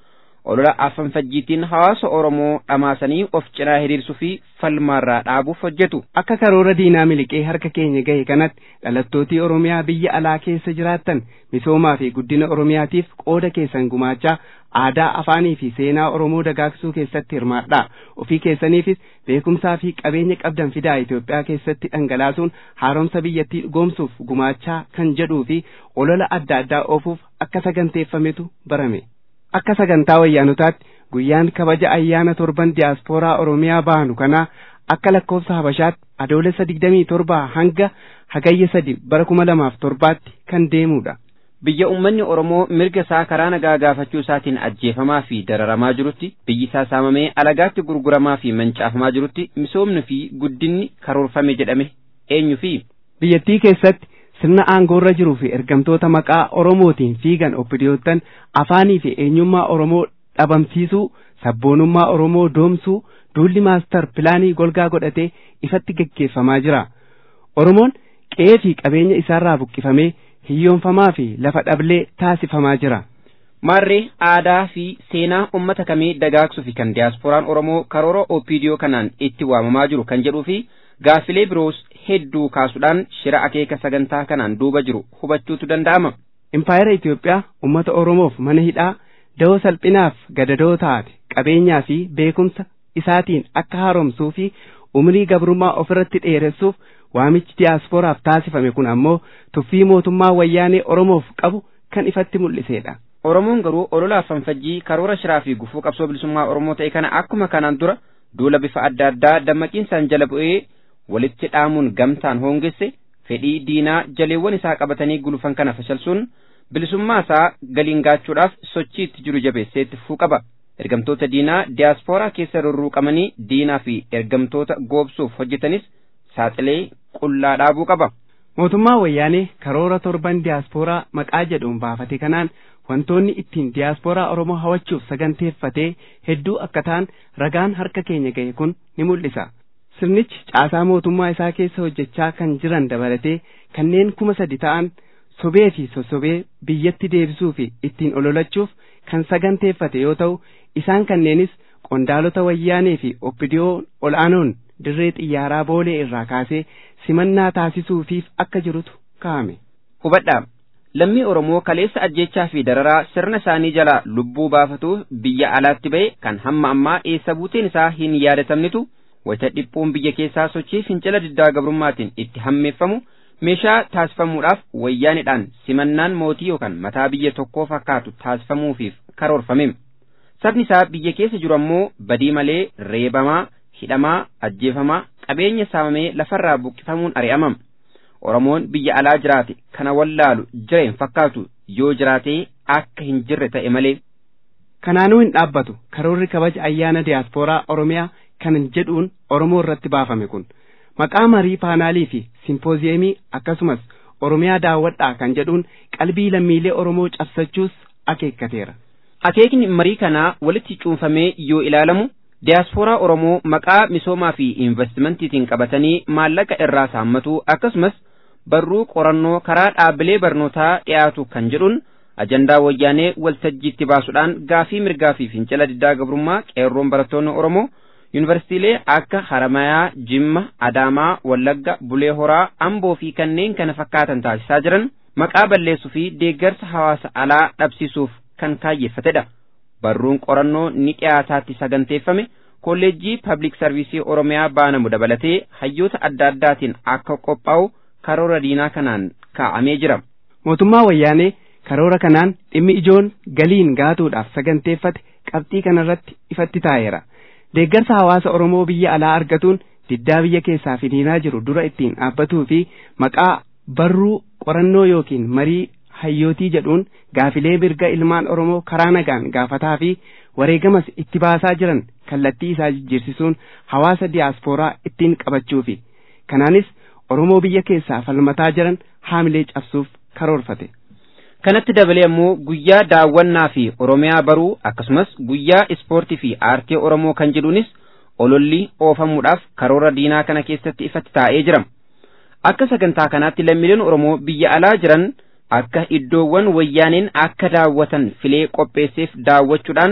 olola afanfajjiitiin hawaasa Oromoo dhamaasanii of cinaa hiriirsuu fi falmaarraa dhaabuuf hojjetu. Akka karoora diinaa miliqee harka keenya gahe kanatti dhalattooti Oromiyaa biyya alaa keessa jiraattan misoomaa fi guddina Oromiyaatiif qooda keessan gumaachaa aadaa afaanii fi seenaa Oromoo dagaagsuu keessatti hirmaadhaa. Ofii keessaniifis beekumsaa fi qabeenya qabdan fidaa Itoophiyaa keessatti dhangalaasuun haaromsa biyyattii dhugoomsuuf gumaachaa kan jedhuu fi olola adda addaa oofuuf akka saganteeffametu barame. Akka sagantaa wayyaanotaatti guyyaan kabaja ayyaana torban diyaaspooraa Oromiyaa baanu kana akka lakkoofsa Habashaatti adoolessa 27 hanga hagayya 3 bara 2007tti kan deemudha. Biyya uummanni Oromoo mirga isaa karaa nagaa gaafachuu isaatiin ajjeefamaa fi dararamaa jirutti, biyyi isaa saamamee alagaatti gurguramaa fi mancaafamaa jirutti misoomni fi guddinni karoorfame jedhame eenyu fi biyyattii keessatti sirna aangoorra jiruu fi ergamtoota maqaa Oromootiin fiigan obbidiyootan afaanii fi eenyummaa Oromoo dhabamsiisuu, sabboonummaa Oromoo doomsuu, duulli maastar pilaanii golgaa godhatee ifatti gaggeeffamaa jira. Oromoon qe'ee fi qabeenya isaarraa buqqifamee hiyyoonfamaa fi lafa dhablee taasifamaa jira. Maarree aadaa fi seenaa uummata kamii dagaagsuu fi kan diyaaspooraan Oromoo karoora OPDO kanaan itti waamamaa jiru kan jedhuu fi gaaffilee biroos hedduu kaasuudhaan shira akeeka sagantaa kanaan duuba jiru hubachuutu danda'ama. Impaayera Itoophiyaa uummata Oromoof mana hidhaa da'oo salphinaaf gadadoo taate qabeenyaa fi beekumsa isaatiin akka haaromsuu fi umrii gabrummaa ofirratti dheeressuuf waamichi diyaaspooraaf taasifame kun ammoo tuffii mootummaa wayyaanee Oromoof qabu kan ifatti mul'iseedha. Oromoon garuu olola afanfajjii karoora shiraa fi gufuu qabsoo bilisummaa Oromoo ta'e kana akkuma kanaan dura duula bifa adda addaa dammaqiinsaan jala bu'ee walitti dhaamuun gamtaan hoongesse fedhii diinaa jaleewwan isaa qabatanii gulufan kana fashalsuun bilisummaa isaa galiin gaachuudhaaf sochii itti jiru jabeessee itti fufuu qaba. Ergamtoota diinaa diyaaspooraa keessa rurruuqamanii diinaa fi ergamtoota goobsuuf hojjetanis saaxilee qullaa dhaabuu qaba. Mootummaa wayyaanee karoora torban diyaaspooraa maqaa jedhuun baafate kanaan wantoonni ittiin diyaaspooraa Oromoo hawachuuf saganteeffatee hedduu akka ta'an ragaan harka keenya gahe kun ni mul'isa. Sirnichi caasaa mootummaa isaa keessa hojjechaa kan jiran dabalatee kanneen 3,000 ta'an sobee fi sossobee biyyatti deebisuu fi ittiin ololachuuf kan saganteeffate yoo ta'u, isaan kanneenis qondaalota wayyaanee fi obbidiyoo ol'aanoon dirree xiyyaaraa boolee irraa kaasee simannaa taasisuufiif akka jirutu kaa'ame. Hubadhaa. Lammii Oromoo kaleessa ajjechaa fi dararaa sirna isaanii jalaa lubbuu baafatuuf biyya alaatti ba'e kan hamma ammaa eessa buuteen isaa hin yaadatamnitu wayita dhiphuun biyya keessaa sochii fincila diddaa gabrummaatiin itti hammeeffamu meeshaa taasifamuudhaaf wayyaanidhaan simannaan mootii yookaan mataa biyya tokkoo fakkaatu taasifamuufiif karoorfame. Sabni isaa biyya keessa jiru ammoo badii malee reebamaa, hidhamaa, ajjeefamaa, qabeenya saamamee lafarraa buqqifamuun ari'amama. Oromoon biyya alaa jiraate kana wallaalu jira hin fakkaatu yoo jiraatee akka hin jirre ta'e malee. Kanaanuu hin dhaabbatu karoorri kabaja ayyaana diyaaspooraa Oromiyaa kan jedhuun Oromoo irratti baafame kun maqaa marii paanaalii fi simpooziyemii akkasumas Oromiyaa daawwadhaa kan jedhuun qalbii lammiilee Oromoo cabsachuus akeekkateera. Akeekni marii kanaa walitti cuunfamee yoo ilaalamu diyaaspooraa Oromoo maqaa misoomaa fi investimentiitiin qabatanii maallaqa irraa saammatu akkasumas barruu qorannoo karaa dhaabbilee barnootaa dhiyaatu kan jedhuun ajandaa wayyaanee waltajjiitti baasuudhaan gaafii mirgaa fi fincila diddaa gabrummaa qeerroon barattoonni Oromoo yuunivarsiitiilee akka Haramayaa, Jimma, Adaamaa, Wallagga, Bulee Horaa, Amboo fi kanneen kana fakkaatan taasisaa jiran maqaa balleessuu fi deeggarsa hawaasa alaa dhabsiisuuf kan kaayyeeffatedha. Barruun qorannoo ni dhiyaataatti saganteeffame kolleejjii Public Service Oromiyaa baanamu dabalatee hayyoota adda addaatiin akka qophaa'u karoora diinaa kanaan kaa'amee jira. Mootummaa wayyaanee karoora kanaan dhimmi ijoon galiin gaatuudhaaf saganteeffate qabxii kanarratti ifatti taa'eera. Deeggarsa hawaasa Oromoo biyya alaa argatuun diddaa biyya keessaa finiinaa jiru dura ittiin dhaabbatuu fi maqaa barruu qorannoo yookiin marii hayyootii jedhuun gaafilee mirga ilmaan Oromoo karaa nagaan gaafataa fi wareegamas itti baasaa jiran kallattii isaa jijjiirsisuun hawaasa diyaaspooraa ittiin qabachuufi. Kanaanis Oromoo biyya keessaa falmataa jiran haamilee cabsuuf karoorfate. Kanatti dabalee ammoo guyyaa daawwannaa fi Oromiyaa baruu akkasumas guyyaa ispoortii fi aartii Oromoo kan jedhuunis ololli oofamuudhaaf karoora diinaa kana keessatti ifatti taa'ee jira. Akka sagantaa kanaatti lammiileen Oromoo biyya alaa jiran akka iddoowwan wayyaaneen akka daawwatan filee qopheesseef daawwachuudhaan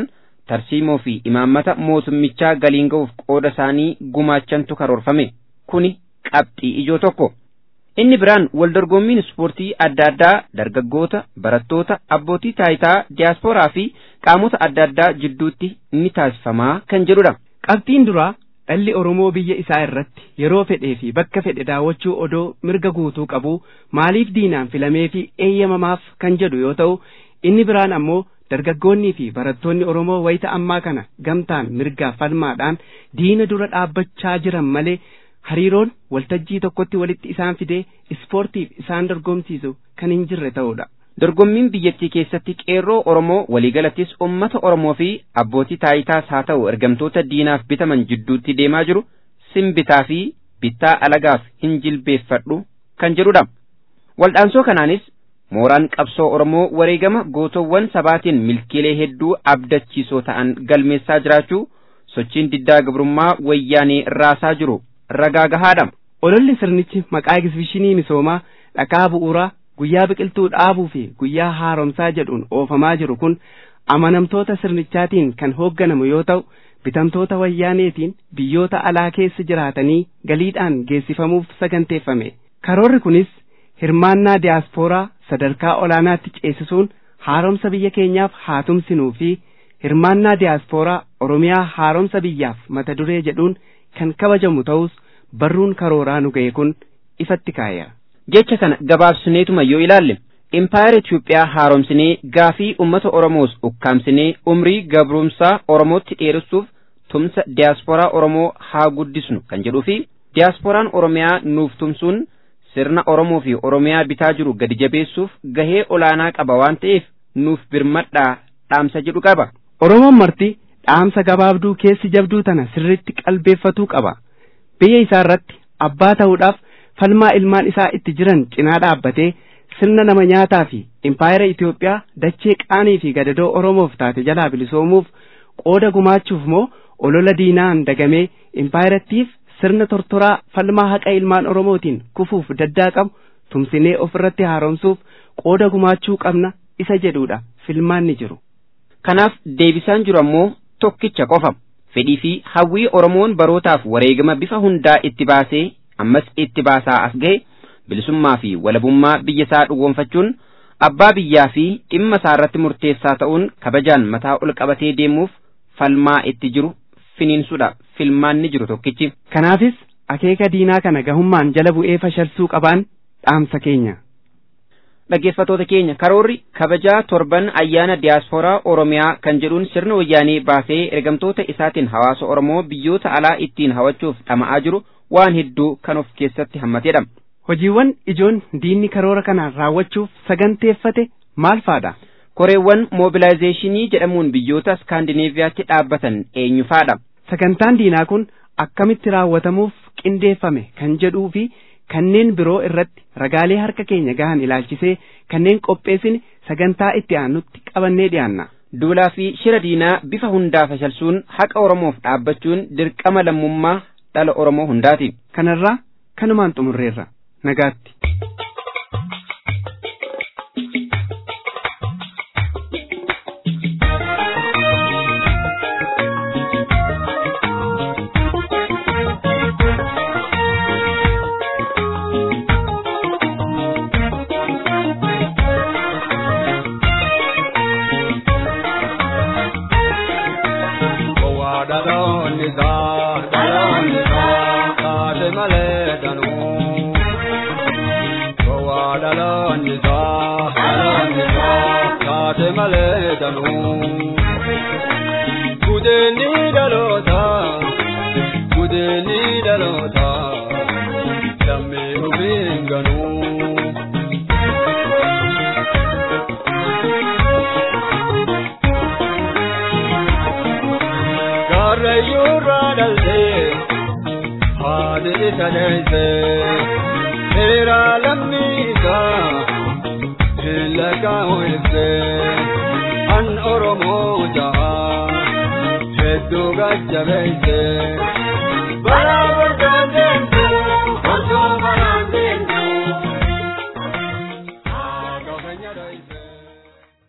tarsiimoo fi imaammata mootummichaa galiin ga'uuf qooda isaanii gumaachantu karoorfame. Kuni qabxii ijoo tokko. Inni biraan waldorgommiin ispoortii adda addaa dargaggoota, barattoota, abbootii taayitaa, diyaaspooraa fi qaamota adda addaa jidduutti ni taasifamaa kan jedhudha. Qabxiin duraa dhalli Oromoo biyya isaa irratti yeroo fedhee fi bakka fedhe daawwachuu odoo mirga guutuu qabu maaliif diinaan filamee fi eeyyamamaaf kan jedhu yoo ta'u, inni biraan ammoo dargaggoonnii fi barattoonni Oromoo wayita ammaa kana gamtaan mirgaaf falmaadhaan diina dura dhaabbachaa jiran malee hariiroon waltajjii tokkotti walitti isaan fidee ispoortiif isaan dorgomsiisu kan hin jirre ta'udha. Dorgommiin biyyattii keessatti qeerroo Oromoo waliigalattis uummata Oromoo fi abbootii taayitaas haa ta'u ergamtoota diinaaf bitaman jidduutti deemaa jiru simbitaa fi bittaa alagaaf hin jilbeeffadhu kan jedhudha. Waldhaansoo kanaanis mooraan qabsoo Oromoo wareegama gootowwan sabaatiin milkiilee hedduu abdachiisoo ta'an galmeessaa jiraachuu sochiin diddaa gabrummaa wayyaanee raasaa jiru ragaa gahaadha. Ololli sirnichi maqaa egzibishinii misoomaa dhakaa bu'uuraa guyyaa biqiltuu dhaabuu fi guyyaa haaromsaa jedhuun oofamaa jiru kun amanamtoota sirnichaatiin kan hoogganamu yoo ta'u, bitamtoota wayyaaneetiin biyyoota alaa keessa jiraatanii galiidhaan geessifamuuf saganteeffame. Karoorri kunis hirmaannaa diyaaspooraa sadarkaa olaanaatti ceesisuun haaromsa biyya keenyaaf haa tumsinuu fi hirmaannaa diyaaspooraa Oromiyaa haaromsa biyyaaf mata duree jedhuun kan kabajamu ta'us barruun karooraa nu ga'e kun ifatti kaaya. Jecha kana gabaabsineetuma yoo ilaalle impaayera Itoophiyaa haaromsinee gaafii uummata Oromoos ukkaamsinee umrii gabrumsaa Oromootti dheeressuuf tumsa diyaaspooraa Oromoo haa guddisnu kan jedhuu fi diyaasporaan Oromiyaa nuuf tumsuun sirna Oromoo fi Oromiyaa bitaa jiru gadi jabeessuuf gahee olaanaa qaba waan ta'eef nuuf birmadhaa dhaamsa jedhu qaba. Oromoon marti dhaamsa gabaabduu keessi jabduu tana sirriitti qalbeeffatuu qaba. Biyya isaa irratti abbaa ta'uudhaaf falmaa ilmaan isaa itti jiran cinaa dhaabbatee sirna nama nyaataa fi impaayera Itoophiyaa dachee qaanii fi gadadoo Oromoof taate jalaa bilisoomuuf qooda gumaachuuf moo olola diinaan dagamee impaayerattiif sirna tortoraa falmaa haqa ilmaan Oromootiin kufuuf daddaa qabu tumsinee ofirratti haaromsuuf qooda gumaachuu qabna isa jedhudha filmaanni jiru. Kanaaf deebisaan jiru ammoo tokkicha qofa. Fedhii fi hawwii Oromoon barootaaf wareegama bifa hundaa itti baasee ammas itti baasaa as ga'e bilisummaa fi walabummaa biyya isaa dhugoonfachuun abbaa biyyaa fi dhimma isaa irratti murteessaa ta'uun kabajaan mataa ol qabatee deemuuf falmaa itti jiru finiinsuudha filmaanni jiru tokkichi. Kanaafis akeeka diinaa kana gahummaan jala bu'ee fashalsuu qabaan dhaamsa keenya. Dhaggeeffattoota keenya karoorri kabajaa torban ayyaana diyaaspooraa Oromiyaa kan jedhuun sirna wayyaanee baasee ergamtoota isaatiin hawaasa Oromoo biyyoota alaa ittiin hawachuuf dhama'aa jiru waan hedduu kan of keessatti hammatedha. Hojiiwwan ijoon diinni karoora kanaan raawwachuuf saganteeffate maal faadha? Koreewwan moobilaayizeeshinii jedhamuun biyyoota Iskaandineeviyaatti dhaabbatan eenyu faadha? Sagantaan diinaa kun akkamitti raawwatamuuf qindeeffame kan jedhuu fi kanneen biroo irratti ragaalee harka keenya gahan ilaalchisee kanneen qopheessine sagantaa itti aanutti qabannee dhiyaanna. Duulaa fi shira diinaa bifa hundaa fashalsuun haqa Oromoof dhaabbachuun dirqama lammummaa dhala Oromoo hundaati. Kanarraa kanumaan xumurreerra nagaatti.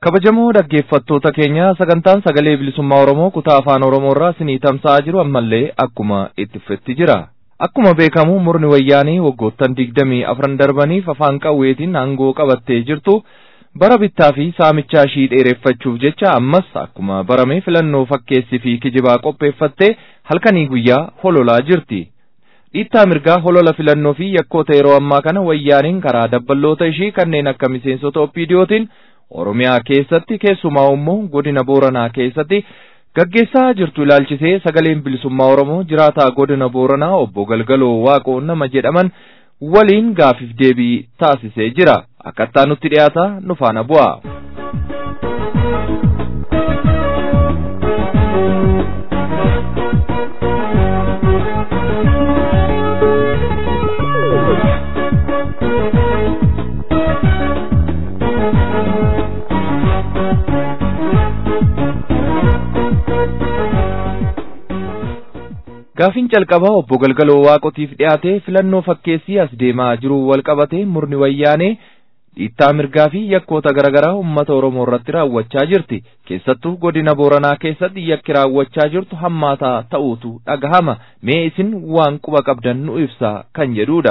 Kabajamoo dhaggeeffattoota keenya sagantaan sagalee bilisummaa Oromoo kutaa afaan Oromoo irraa isinii tamsa'aa jiru ammallee akkuma itti fufetti jira. Akkuma beekamu murni wayyaanii waggoottan 24 darbaniif afaan qawweetiin aangoo qabattee jirtu bara bittaa fi saamichaa ishii dheereffachuuf jecha ammas akkuma barame filannoo fakkeessii fi kijibaa qopheeffattee halkanii guyyaa hololaa jirti. Dhiittaa mirgaa holola filannoo fi yakkoota yeroo ammaa kana wayyaaniin karaa dabballoota ishii kanneen akka miseensota OPDOtiin Oromiyaa keessatti keessumaa immoo godina Booranaa keessatti gaggeessaa jirtu ilaalchisee sagaleen bilisummaa Oromoo jiraataa godina Booranaa obbo Galgaloo Waaqoo nama jedhaman waliin gaafiif deebii taasisee jira. Akkattaa nutti dhiyaata nu faana bu'a. Gaafin calqabaa obbo Galgaloo Waaqotiif dhiyaate filannoo fakkeessii as deemaa jiru wal qabatee murni wayyaanee dhiittaa mirgaa fi yakkoota garaagaraa uummata Oromoo irratti raawwachaa jirti. Keessattuu godina Booranaa keessatti yakki raawwachaa jirtu hammaataa ta'uutu dhagahama. Mee isin waan quba qabdan nu ibsa kan jedhudha.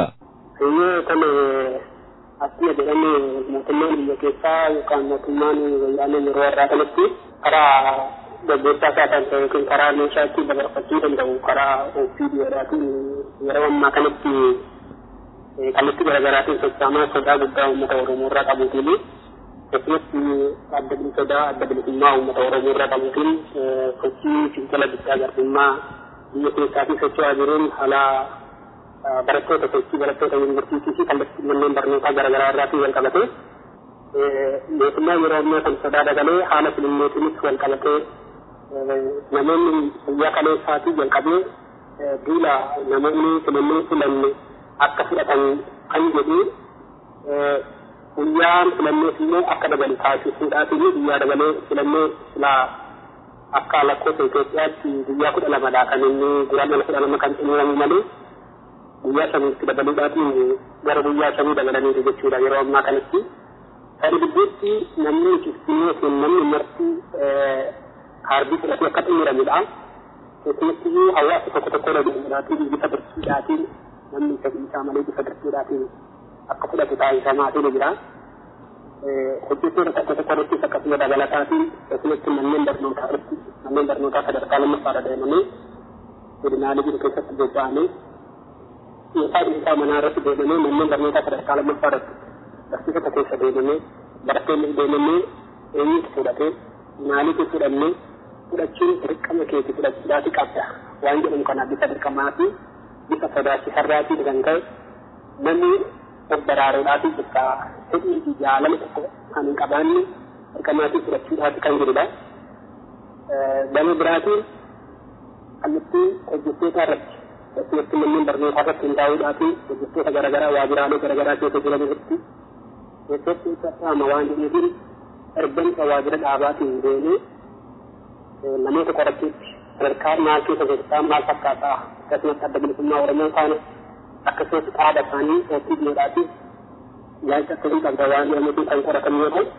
Akkuma jedhame mootummaan biyya keessaa yookaan mootummaan wayyaanee yeroo irraa kanatti karaa gaggeessaa isaa kan ta'e kun karaa meeshaatti dabarfachuu danda'u karaa OPDOdhaatiin yeroo ammaa kanatti kallattii garaagaraatiin sochaamaa sodaa guddaa uummata Oromoo irraa qabuutiin keessatti adda bilisummaa uummata Oromoo irraa qabuutiin sochii fincila bittaa garbummaa biyya keessaa fi socho'aa jiruun haala barattoota sochii barattoota yuunivarsiitii fi kallattii manneen barnootaa garaagaraa irraatiin wal qabatee mootummaa yeroo ammaa kan sodaa dagalee haala filannootiinis wal qabatee namoonni biyya kaleessaatii jalqabee duula namoonni filannoo filanne akka fudhatan kan jedhu guyyaan filannoos immoo akka dabalu taasisuudhaatiin guyyaa dabalee filannoo silaa akka lakkoofsa Itoophiyaatti guyyaa 12dha kan inni guraandhala 12 kan xumuramu malee guyyaa 5tti dabaluudhaatiin gara guyyaa 5 dabalaniiru jechuudha yeroo ammaa kanatti. Kan gidduutti namni kiftiyyootiin namni marti kaardii fudhatee akka xumuramudha. Keessumattuu hawaasa tokko tokko dhageenyaatiin bifa dirqiidhaatiin namni fedhii isaa malee bifa dirqiidhaatiin akka fudhatu taasifamaatiin jira. Hojjettoota tokko tokko irrattis akkasuma dabalataatiin keessumattuu manneen barnootaa sadarkaa lammaffaadha deemanii godinaalee jiru keessatti bobba'anii isaa manaa irratti deemanii manneen barnootaa sadarkaa lammaffaadhaatti barsiisota keessa deemanii barattoonni deemanii eenyutu fudhatee maaliif fudhannee fudhachuun dirqama keeti fudhachuudhaati qabda waan jedhamu kana bifa dirqamaa fi bifa sodaachisarraatii kan ka'e namni of baraaruudhaati bakka fedhii fi jaalala tokko kan hin qabaanne dirqamaatii fudhachuudhaati kan jirudha. Gama biraatiin kallattii hojjettoota irratti keessumattuu manneen barnootaa irratti hundaa'uudhaatiin hojjettoota garaagaraa waajjiraalee garaagaraa keessa jiran irratti keessatti qaama waan jedheetiin ergamsa waajjira dhaabaatiin deemee namoota qorachuutti sadarkaa maal keessa jirtaa maal fakkaataa akkasumas adda bilisummaa Oromoo taane akkasumas dhaaba isaanii OPDOdhaatiin ilaalcha akkasii qabda waan jedhamuutiin kan qoratan yoo ta'u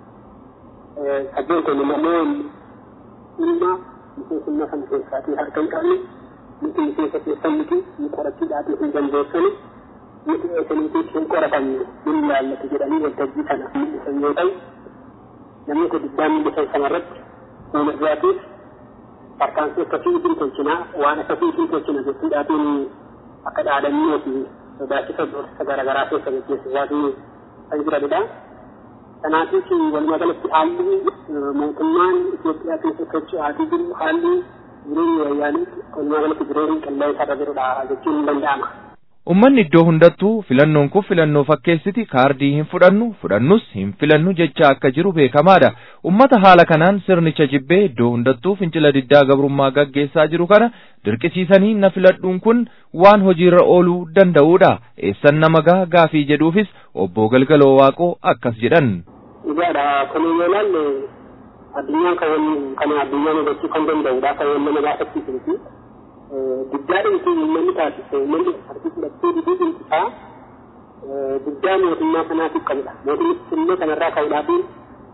sabbeen kun immoo dhimma miseensummaa sana keessaatiin harka hin qabne nuti miseensa keessan miti nu qorachuudhaatiin hin dandeessani nuti eessaniitiif hin qoratamne hin ilaallatu jedhanii waltajjii kana mul'isan yoo ta'u namni kun diddaan mul'isan sanarratti fuulduraatiif tarkaanfii akkasii isin tolchinaa waan akkasii isin tolchina jechuudhaatiin akka dhaadannoo fi sodaachisa doorsisa garaagaraa keessa gaggeessisaatii kan jiranidha. Kanaatiif walumaa galatti haalli mootummaan Itoophiyaa keessa socho'aatii jiru haalli jireenya wayyaanii walumaa galatti jireenya qilleensa irra jirudha jechuun hin danda'ama. Ummanni iddoo hundattuu filannoon kun filannoo fakkeessiti kaardii hin fudhannus hin filannu jecha akka jiru beekamaadha. Ummata haala kanaan sirnicha jibbee iddoo hundattuu fincila diddaa gabrummaa gaggeessaa jiru kana dirqisiisanii na filadhuun kun waan hojiirra ooluu danda'uudha. Eessan nama gaafii jedhuufis obbo Galgaloo Waaqoo akkas jedhan. Dhugaadha kun yoo ilaalle addunyaan kan addunyaan hojjechuu kan danda'uudha kan nama gaafachiisuuti. Diddaadhaan kun uummanni taasise uummanni harki fudhattee diduu isaa diddaa mootummaa kanaatiif qabudha. Mootummichi illee kanarraa ka'uudhaatiin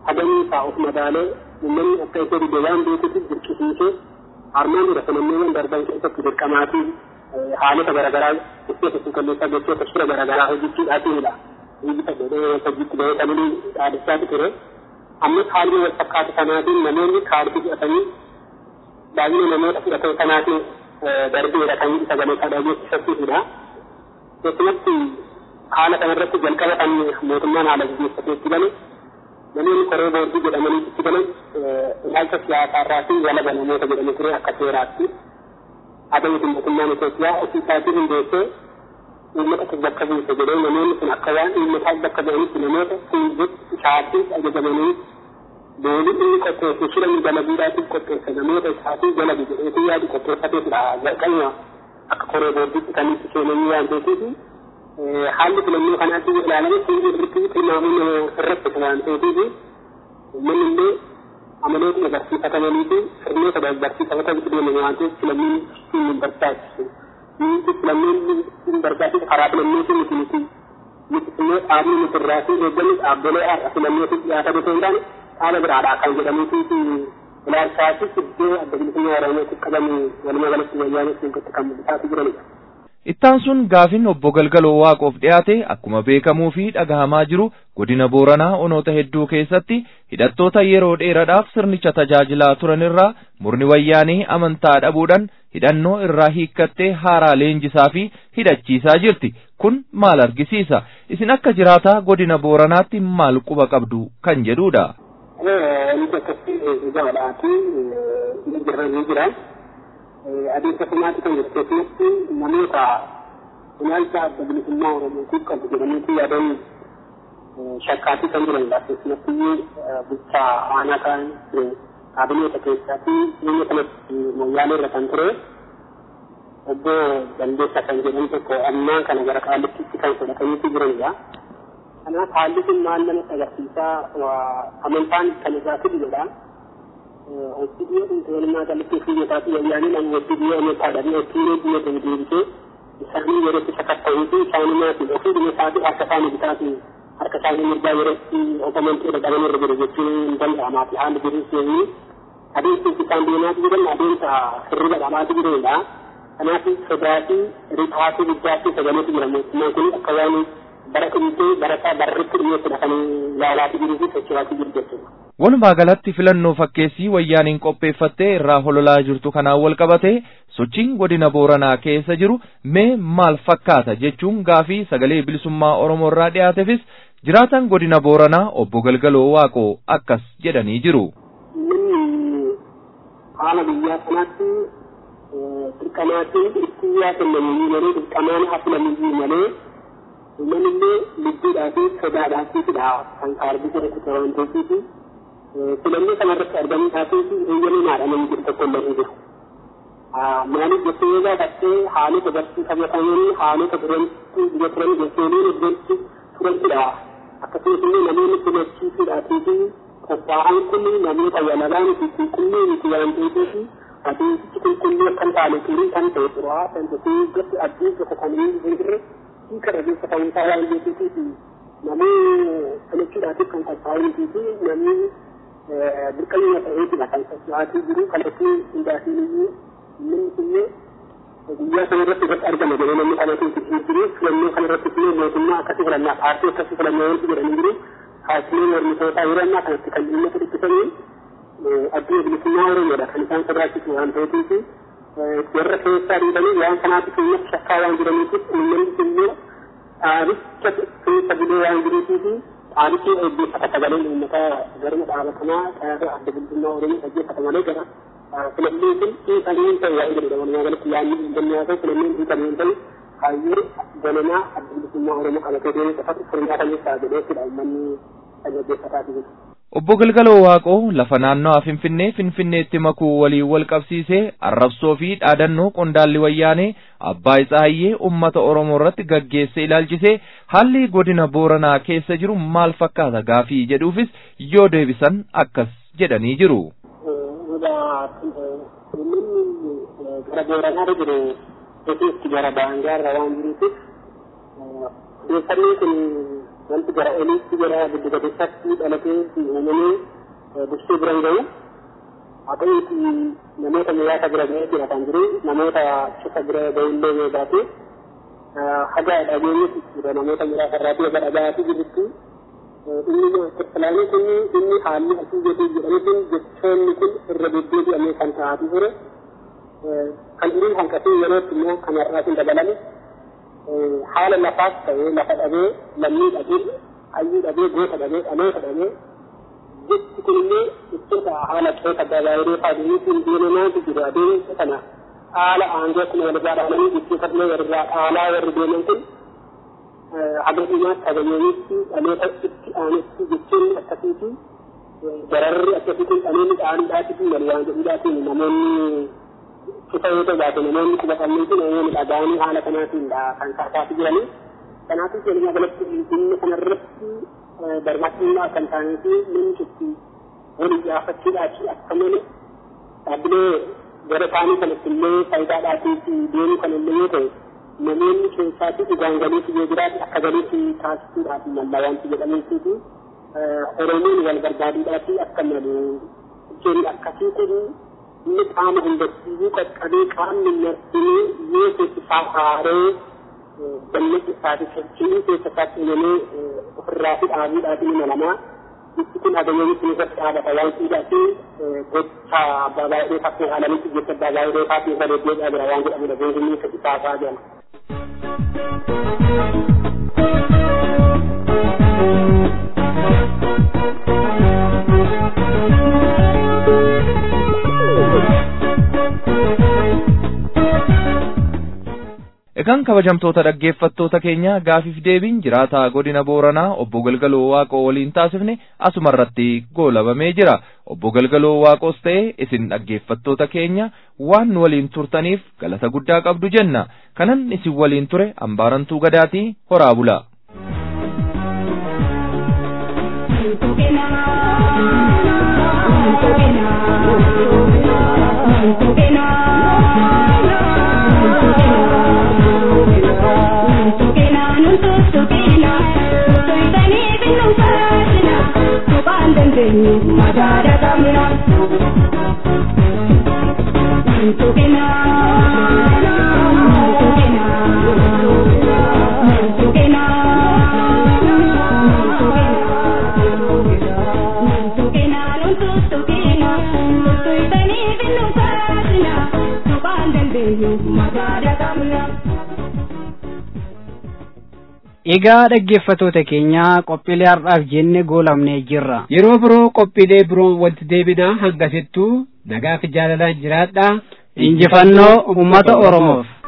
hadanii taa'uuf madaalee uummanni akka itti diddeewwan beekutti dirqisiisee harmaan jira filannoowwan darban keessatti dirqamaatii haalota garaagaraa itti kalleessaa gochoota suura garaagaraa hojjechuudhaafiidha. Biyyi tokko hojiitti bahee kan dhaadessaati ture. Ammas haalli wal fakkaatu kanaatiin namoonni kaardii fudhatanii baay'ina namoota fudhatan kanaatiin darbeedha kan sagalee isaa dhageessifachuufidha. Keessumatti haala kanarratti jalqaba kan mootummaan haala gaggeeffateetti gale namoonni koree boordii jedhamanii itti galan ilaalcha siyaasaarraa fi walaba namoota jedhamu ture akka seeraatti. Adawwiti mootummaan Itoophiyaa ofii isaatii hundeessee uummata bakka buuse jedhee namoonni kun akka waan uummataa bakka bu'anitti namoota fuulduratti isaatii ajajamanii boolii inni qopheesse shiranii dalaguudhaatiif qopheesse namoota isaatii dalagu jedheetii yaadu qopheeffateetudha. Jalqabuma akka koree boordiitti kan itti seenanii waan ta'eefi haalli filannoo kanaatti ilaalame fuulli irratti tilmaamuun irratti waan ta'eefi uummanni illee amalootuma barsiifatamanii fi sirnoota barsiifatamanii deeman waan ta'eef filannoon hin barbaachisu. Filannoon hin barbaachisu karaa filannootiin nuti immoo dhaabni nuti irraa fi eegganni dhaabbilee har'a filannootiin dhiyaata osoo hin taane dhaaba biraadhaa kan jedhamuufi ilaalchaafis iddoo adda bilisummaa Oromootti qabamu walumaa galatti wayyaanee keessatti kan mul'isaa jiranidha. Ittaan sun gaafin obbo Galgaloo Waaqoof dhiyaate akkuma beekamuu fi dhagahamaa jiru godina Booranaa onoota hedduu keessatti hidhattoota yeroo dheeraadhaaf sirnicha tajaajilaa turan irraa murni wayyaanee amantaa dhabuudhaan hidhannoo irraa hiikkattee haaraa leenjisaa fi hidhachiisaa jirti. Kun maal argisiisa? Isin akka jiraataa godina Booranaatti maal quba qabdu kan jedhudha. Adeemsa kumaati kan keessatti namoota ilaalcha adda bilisummaa Oromootiif qabu jedhaniitu yaadan shakkaatii kan jiranidha. Keessumatti bulchaa aanaa kan kaabineeta keessatti dhimma kanatti moyyaalee irra kan ture obbo Dandeessaa kan jedhamu tokko ammaan kana gara Qaallittiitti kan fudhataniitu jiranidha. Kanaaf haalli kun maal namatti agarsiisaa amantaan kan irraa fidudha. Oksidio untuk galatti fiyyataati wayyaanii nama oksidio amataadhaan oksidio biyya deebisee isaanii yeroo itti sakatta'uufi isaanii maatiin ofii dhimma isaatii harka isaanii bitaati harka isaanii mirgaa yeroo itti ofamantii dhaqaban irra jiru jechuun hin danda'amaati haalli jiruus yommuu adeemsi isaan deemaati jiran adeemsa hirriba dhamaati jiranidha. Kanaaf sodaatii riphaatii guddaatti sagaleetu jira mootummaan kun akka waan bara dhumtee barataa barritti dhiyyeessudha kan yaalaati jiruu fi socho'aatii jiru jechuudha. Walumaa galatti filannoo fakkeessii wayyaaniin qopheeffattee irraa hololaa jirtu kanaan wal qabate sochiin godina Booranaa keessa jiru mee maal fakkaata jechuun gaafii sagalee bilisummaa Oromoo irraa dhiyaateefis jiraatan godina Booranaa obbo Galgaloo Waaqoo akkas jedhanii jiru. Haala biyyaa kanaatti dirqamaatiin itti yaadannanii malee dirqamaan hafilamanii malee uummanillee lubbuudhaa fi sodaadhaafidha kan kaardii irratti waan ta'eef filannoo kanarratti argamuu taateefi eeyyamaadha namni jiru tokko illee hin jiru. Maaliif jettee yoo gaafattee haalota barsiifatamanii haalota durantti biyya turan jechuun iddootti turantidha. Akkasumas illee namoonni filachiisuudhaatii fi qophaa'an kun namoota walabaan fi qulqulluu miti waan ta'eef adeemsichi qulqulluu kan taane turii kan ta'e xuraa kan ta'e gosti adduu gosa kamii hin jirre hiika dhageessa ta'uusaa waan beekuufi namni filachuudhaatiif kan qophaa'anii fi namni dirqamni ta'eetidha kan socho'aatii jiru kallattii hundaatiin iyyuu inni illee guyyaa sanarratti irratti argama jedhee namni kanatu itti jiru filannoo kanarratti illee mootummaa akkasii filannaa paartii akkasii filannoo wanti jedhanii jiru paartiilee mormitootaa yeroo ammaa kanatti kan dhimma fudhachiisanii addunyaa bilisummaa Oromoodha kan isaan sodaachisu waan ta'eetiif warra keessaa dhiibanii waan kanaatti keenyatti shakkaa waan jiraniifis uummanni illee dhaabicha keessa bulee waan jiruufiif dhaabichi eebbiffata sagaleen uummataa garuma dhaabatamaa qayaasa adda bilisummaa Oromoo dhaggeeffata malee gara filannoo kun dhiisanii ta'e waa'ee jedhudha walumaa galatti yaadni dhiibbannoo haa ta'u filannoon dhiisanii ta'e kaayyoo ganamaa adda bilisummaa Oromoo qabatee deemee qofatu furmaata keessaa jedheettidha uummanni dhaggeeffataa jiru. Obbo Galgaloo Waaqoo lafa naannoo Finfinneetti makuu waliin wal qabsiisee arrabsoo fi dhaadannoo qondaalli wayyaanee abbaa Tsaayiyyee uummata Oromoo irratti gaggeesse ilaalchisee haalli godina Booranaa keessa jiru maal fakkaata gaafii jedhuufis yoo deebisan akkas jedhanii jiru. Gara Booranaa jiru keessatti gara Baangaarra waan jiruufis deessanii kun wanti gara oliitti gara giddu galeessaatti dhalatee uumamee dursee bira hin gahu. Haa ta'uuti namoota muraasa bira ga'ee kan jiru namoota cufa bira ga'ullee yoo baate haga dhageenyis jira namoota muraasa irraatii haga dhagaatii jirutti inni islaamii kun inni haalli asii jedhee jedhamee kun jechoonni kun irra deddeebi'amee kan ta'aatu ture kan inni hanqatee yerootti immoo kan har'aatiin dabalame haala lafaas ta'ee lafa dhabee lammii dhabee hayyuu dhabee goota dhabee dhaloota dhabee jechi kunillee ittota haala qeeta gabaayiree faadiniitiin deemamaatu jiru adeemsa kana haala aangoo kun walirraa dhaalanii jechuufatlee walirraa dhaalaa warri deeman kun haga dhumaatti hagayoonitti dhaloota itti aanetti jechuun akkasiiti dararri akkasiitiin dhaloonni dhaanuudhaatiin wal waan jedhuudhaatiin namoonni cufa yoo ta'u namoonni qubatanniitiin namoonni dhagaanii haala kanaatiin kan kaasaati jiranii kanaafuu seenaa galatti dhimma kanarratti barbaachisummaa kan ta'aniifi namtichi waliin dhiyaafachuudhaafi akka malee dhaabbilee gara isaanii kanatti illee faayidaadhaatiif deemuu kan illee yoo ta'e namoonni keessaatti dhugaan galiitti yoo jiraate akka galiitti taasisuudhaaf mallaa wanti jedhameefiifi oromoon wal barbaaduudhaafi akka malu jechuun akkasii kun inni qaama hundattiyyuu qaqqabee qaamni marsinee yoo keessaa haaree dammaqa isaati sochii keessa isaatti uumamee ofirraa fi dhaabuudhaafi nama lamaa itti kun hagayoonni kun irratti dhaabata waan dhiidhaafi gocha abbaa baay'ee fakkii haalanitti jecha abbaa baay'ee fakkii isa deddeebi'aa jira waan jedhamudha beekumni akka isaasaa jedhama. Egaan kabajamtoota dhaggeeffattoota keenya gaafiif deebiin jiraataa godina Booranaa obbo Galgaloo Waaqoo waliin taasifne asumarratti goolabamee jira. Obbo Galgaloo Waaqoos ta'e isin dhaggeeffattoota keenya waan nu waliin turtaniif galata guddaa qabdu jenna. Kanan isin waliin ture Ambaarantuu Gadaatii horaa bulaa. Madara kamera, tukena, Egaa dhaggeeffattoota keenya qophiilee har'aaf jenne goolabnee jirra. Yeroo biroo qophiilee biroon wanti deebinaa hangasittuu nagaa fi jaalalaan jiraadhaa. Injifannoo uummata Oromoof.